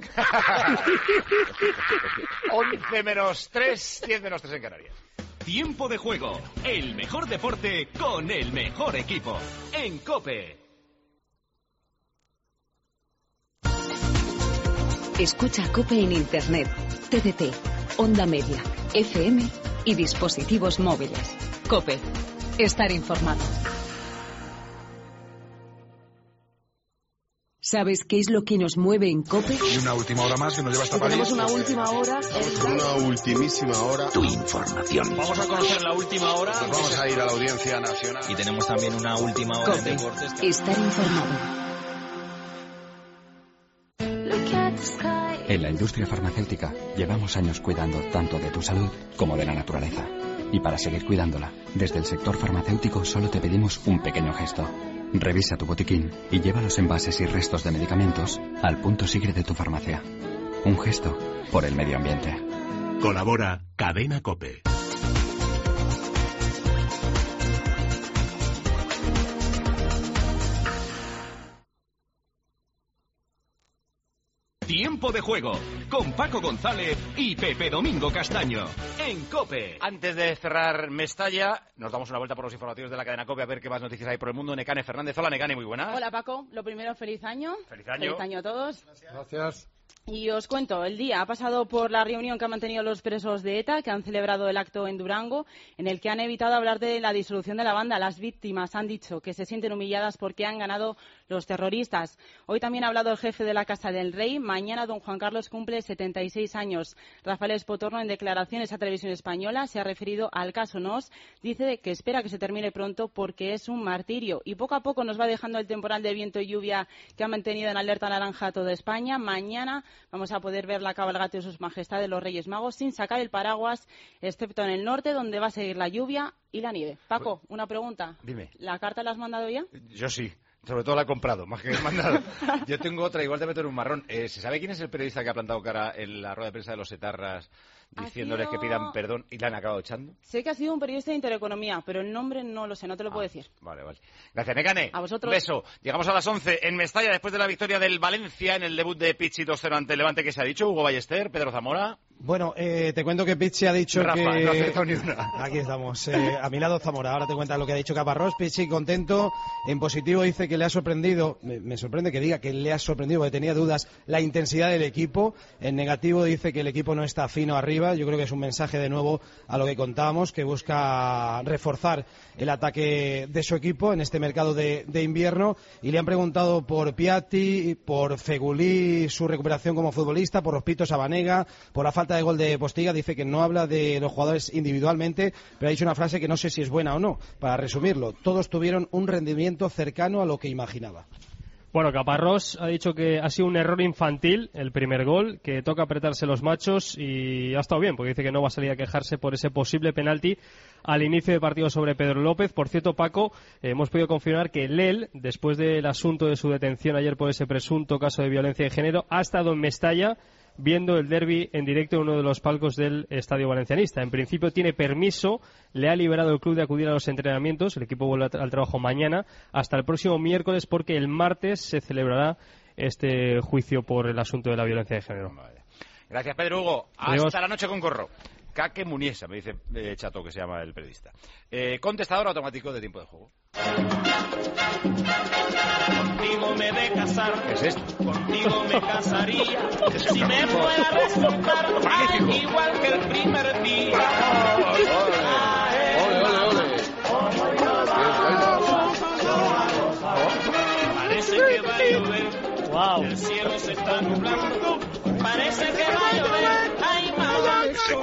11 menos 3, 10 menos 3 en Canarias. Tiempo de juego, el mejor deporte con el mejor equipo. En COPE. Escucha COPE en Internet, TDT, Onda Media, FM y dispositivos móviles. COPE. Estar informado. ¿Sabes qué es lo que nos mueve en COPE? Y una última hora más que nos lleva hasta París. Tenemos una última hora. Una ultimísima hora. Tu información. Vamos a conocer la última hora. Nos vamos a ir a la Audiencia Nacional. Y tenemos también una última hora COPE. de deportes. Estar informado. En la industria farmacéutica llevamos años cuidando tanto de tu salud como de la naturaleza. Y para seguir cuidándola, desde el sector farmacéutico solo te pedimos un pequeño gesto. Revisa tu botiquín y lleva los envases y restos de medicamentos al punto SIGRE de tu farmacia. Un gesto por el medio ambiente. Colabora Cadena COPE. Tiempo de juego con Paco González y Pepe Domingo Castaño en COPE. Antes de cerrar Mestalla, nos damos una vuelta por los informativos de la cadena COPE a ver qué más noticias hay por el mundo. Necane Fernández. Hola, Necane, muy buenas. Hola, Paco. Lo primero, feliz año. Feliz año. Feliz año a todos. Gracias. Y os cuento, el día ha pasado por la reunión que han mantenido los presos de ETA, que han celebrado el acto en Durango, en el que han evitado hablar de la disolución de la banda. Las víctimas han dicho que se sienten humilladas porque han ganado los terroristas. Hoy también ha hablado el jefe de la Casa del Rey. Mañana don Juan Carlos cumple 76 años. Rafael Espotorno, en declaraciones a Televisión Española, se ha referido al caso Nos. Dice que espera que se termine pronto porque es un martirio. Y poco a poco nos va dejando el temporal de viento y lluvia que ha mantenido en alerta naranja a toda España. Mañana vamos a poder ver la cabalgata de sus majestades los Reyes Magos sin sacar el paraguas, excepto en el norte, donde va a seguir la lluvia y la nieve. Paco, una pregunta. Dime. ¿La carta la has mandado ya? Yo sí. Sobre todo la he comprado, más que he mandado. Yo tengo otra, igual te meto en un marrón. ¿Se sabe quién es el periodista que ha plantado cara en la rueda de prensa de los etarras diciéndoles que pidan perdón y la han acabado echando? Sé que ha sido un periodista de Intereconomía, pero el nombre no lo sé, no te lo puedo decir. Vale. Gracias, Necane. A vosotros. Beso. Llegamos a las 11 en Mestalla después de la victoria del Valencia en el debut de Pichi 2-0 ante el Levante. ¿Qué se ha dicho? Hugo Ballester, Pedro Zamora. Bueno, te cuento que Pichi ha dicho Rafa, que... no ha acertado ni una. Aquí estamos. A mi lado Zamora. Ahora te cuenta lo que ha dicho Caparrós. Pichi contento. En positivo dice que le ha sorprendido. Me sorprende que diga que le ha sorprendido porque tenía dudas la intensidad del equipo. En negativo dice que el equipo no está fino arriba. Yo creo que es un mensaje de nuevo a lo que contábamos, que busca reforzar el ataque de su equipo en este mercado de invierno. Y le han preguntado por Piatti, por Fegulí, su recuperación como futbolista, por Ospito Sabanega, por la falta de gol de Postiga. Dice que no habla de los jugadores individualmente, pero ha dicho una frase que no sé si es buena o no. Para resumirlo, todos tuvieron un rendimiento cercano a lo que imaginaba. Bueno, Caparrós ha dicho que ha sido un error infantil el primer gol, que toca apretarse los machos y ha estado bien, porque dice que no va a salir a quejarse por ese posible penalti al inicio del partido sobre Pedro López. Por cierto, Paco, hemos podido confirmar que Lel, después del asunto de su detención ayer por ese presunto caso de violencia de género, ha estado en Mestalla viendo el derbi en directo en uno de los palcos del Estadio Valencianista. En principio tiene permiso, le ha liberado el club de acudir a los entrenamientos, el equipo vuelve al trabajo mañana, hasta el próximo miércoles, porque el martes se celebrará este juicio por el asunto de la violencia de género. Vale. Gracias, Pedro Hugo. Hasta la noche con Corro. Caque Muniesa, me dice Chato, que se llama el periodista. Contestador automático de tiempo de juego. Contigo me de casar. ¿Qué es esto? Contigo me casaría. Si me fuera a resultar igual que el primer día. Parece que va a llover. Wow. El cielo se está nublando. Parece que va a llover. Ay, mamá.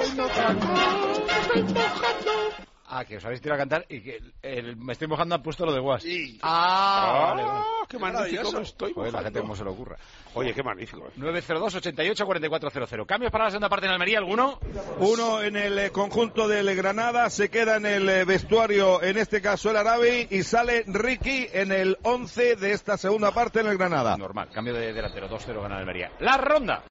Que os habéis tirado a cantar y que me estoy mojando, han puesto lo de Was. Sí. Vale. Qué magnífico me estoy Joder, la mojando. gente cómo se le ocurra. Oye, qué magnífico. 902-88-4400. ¿Cambios para la segunda parte en Almería? ¿Alguno? Uno en el conjunto del Granada, se queda en el vestuario, en este caso el Arabi, y sale Ricky en el 11 de esta segunda parte en el Granada. Normal, cambio de delantero, 2-0 gana Almería. La ronda.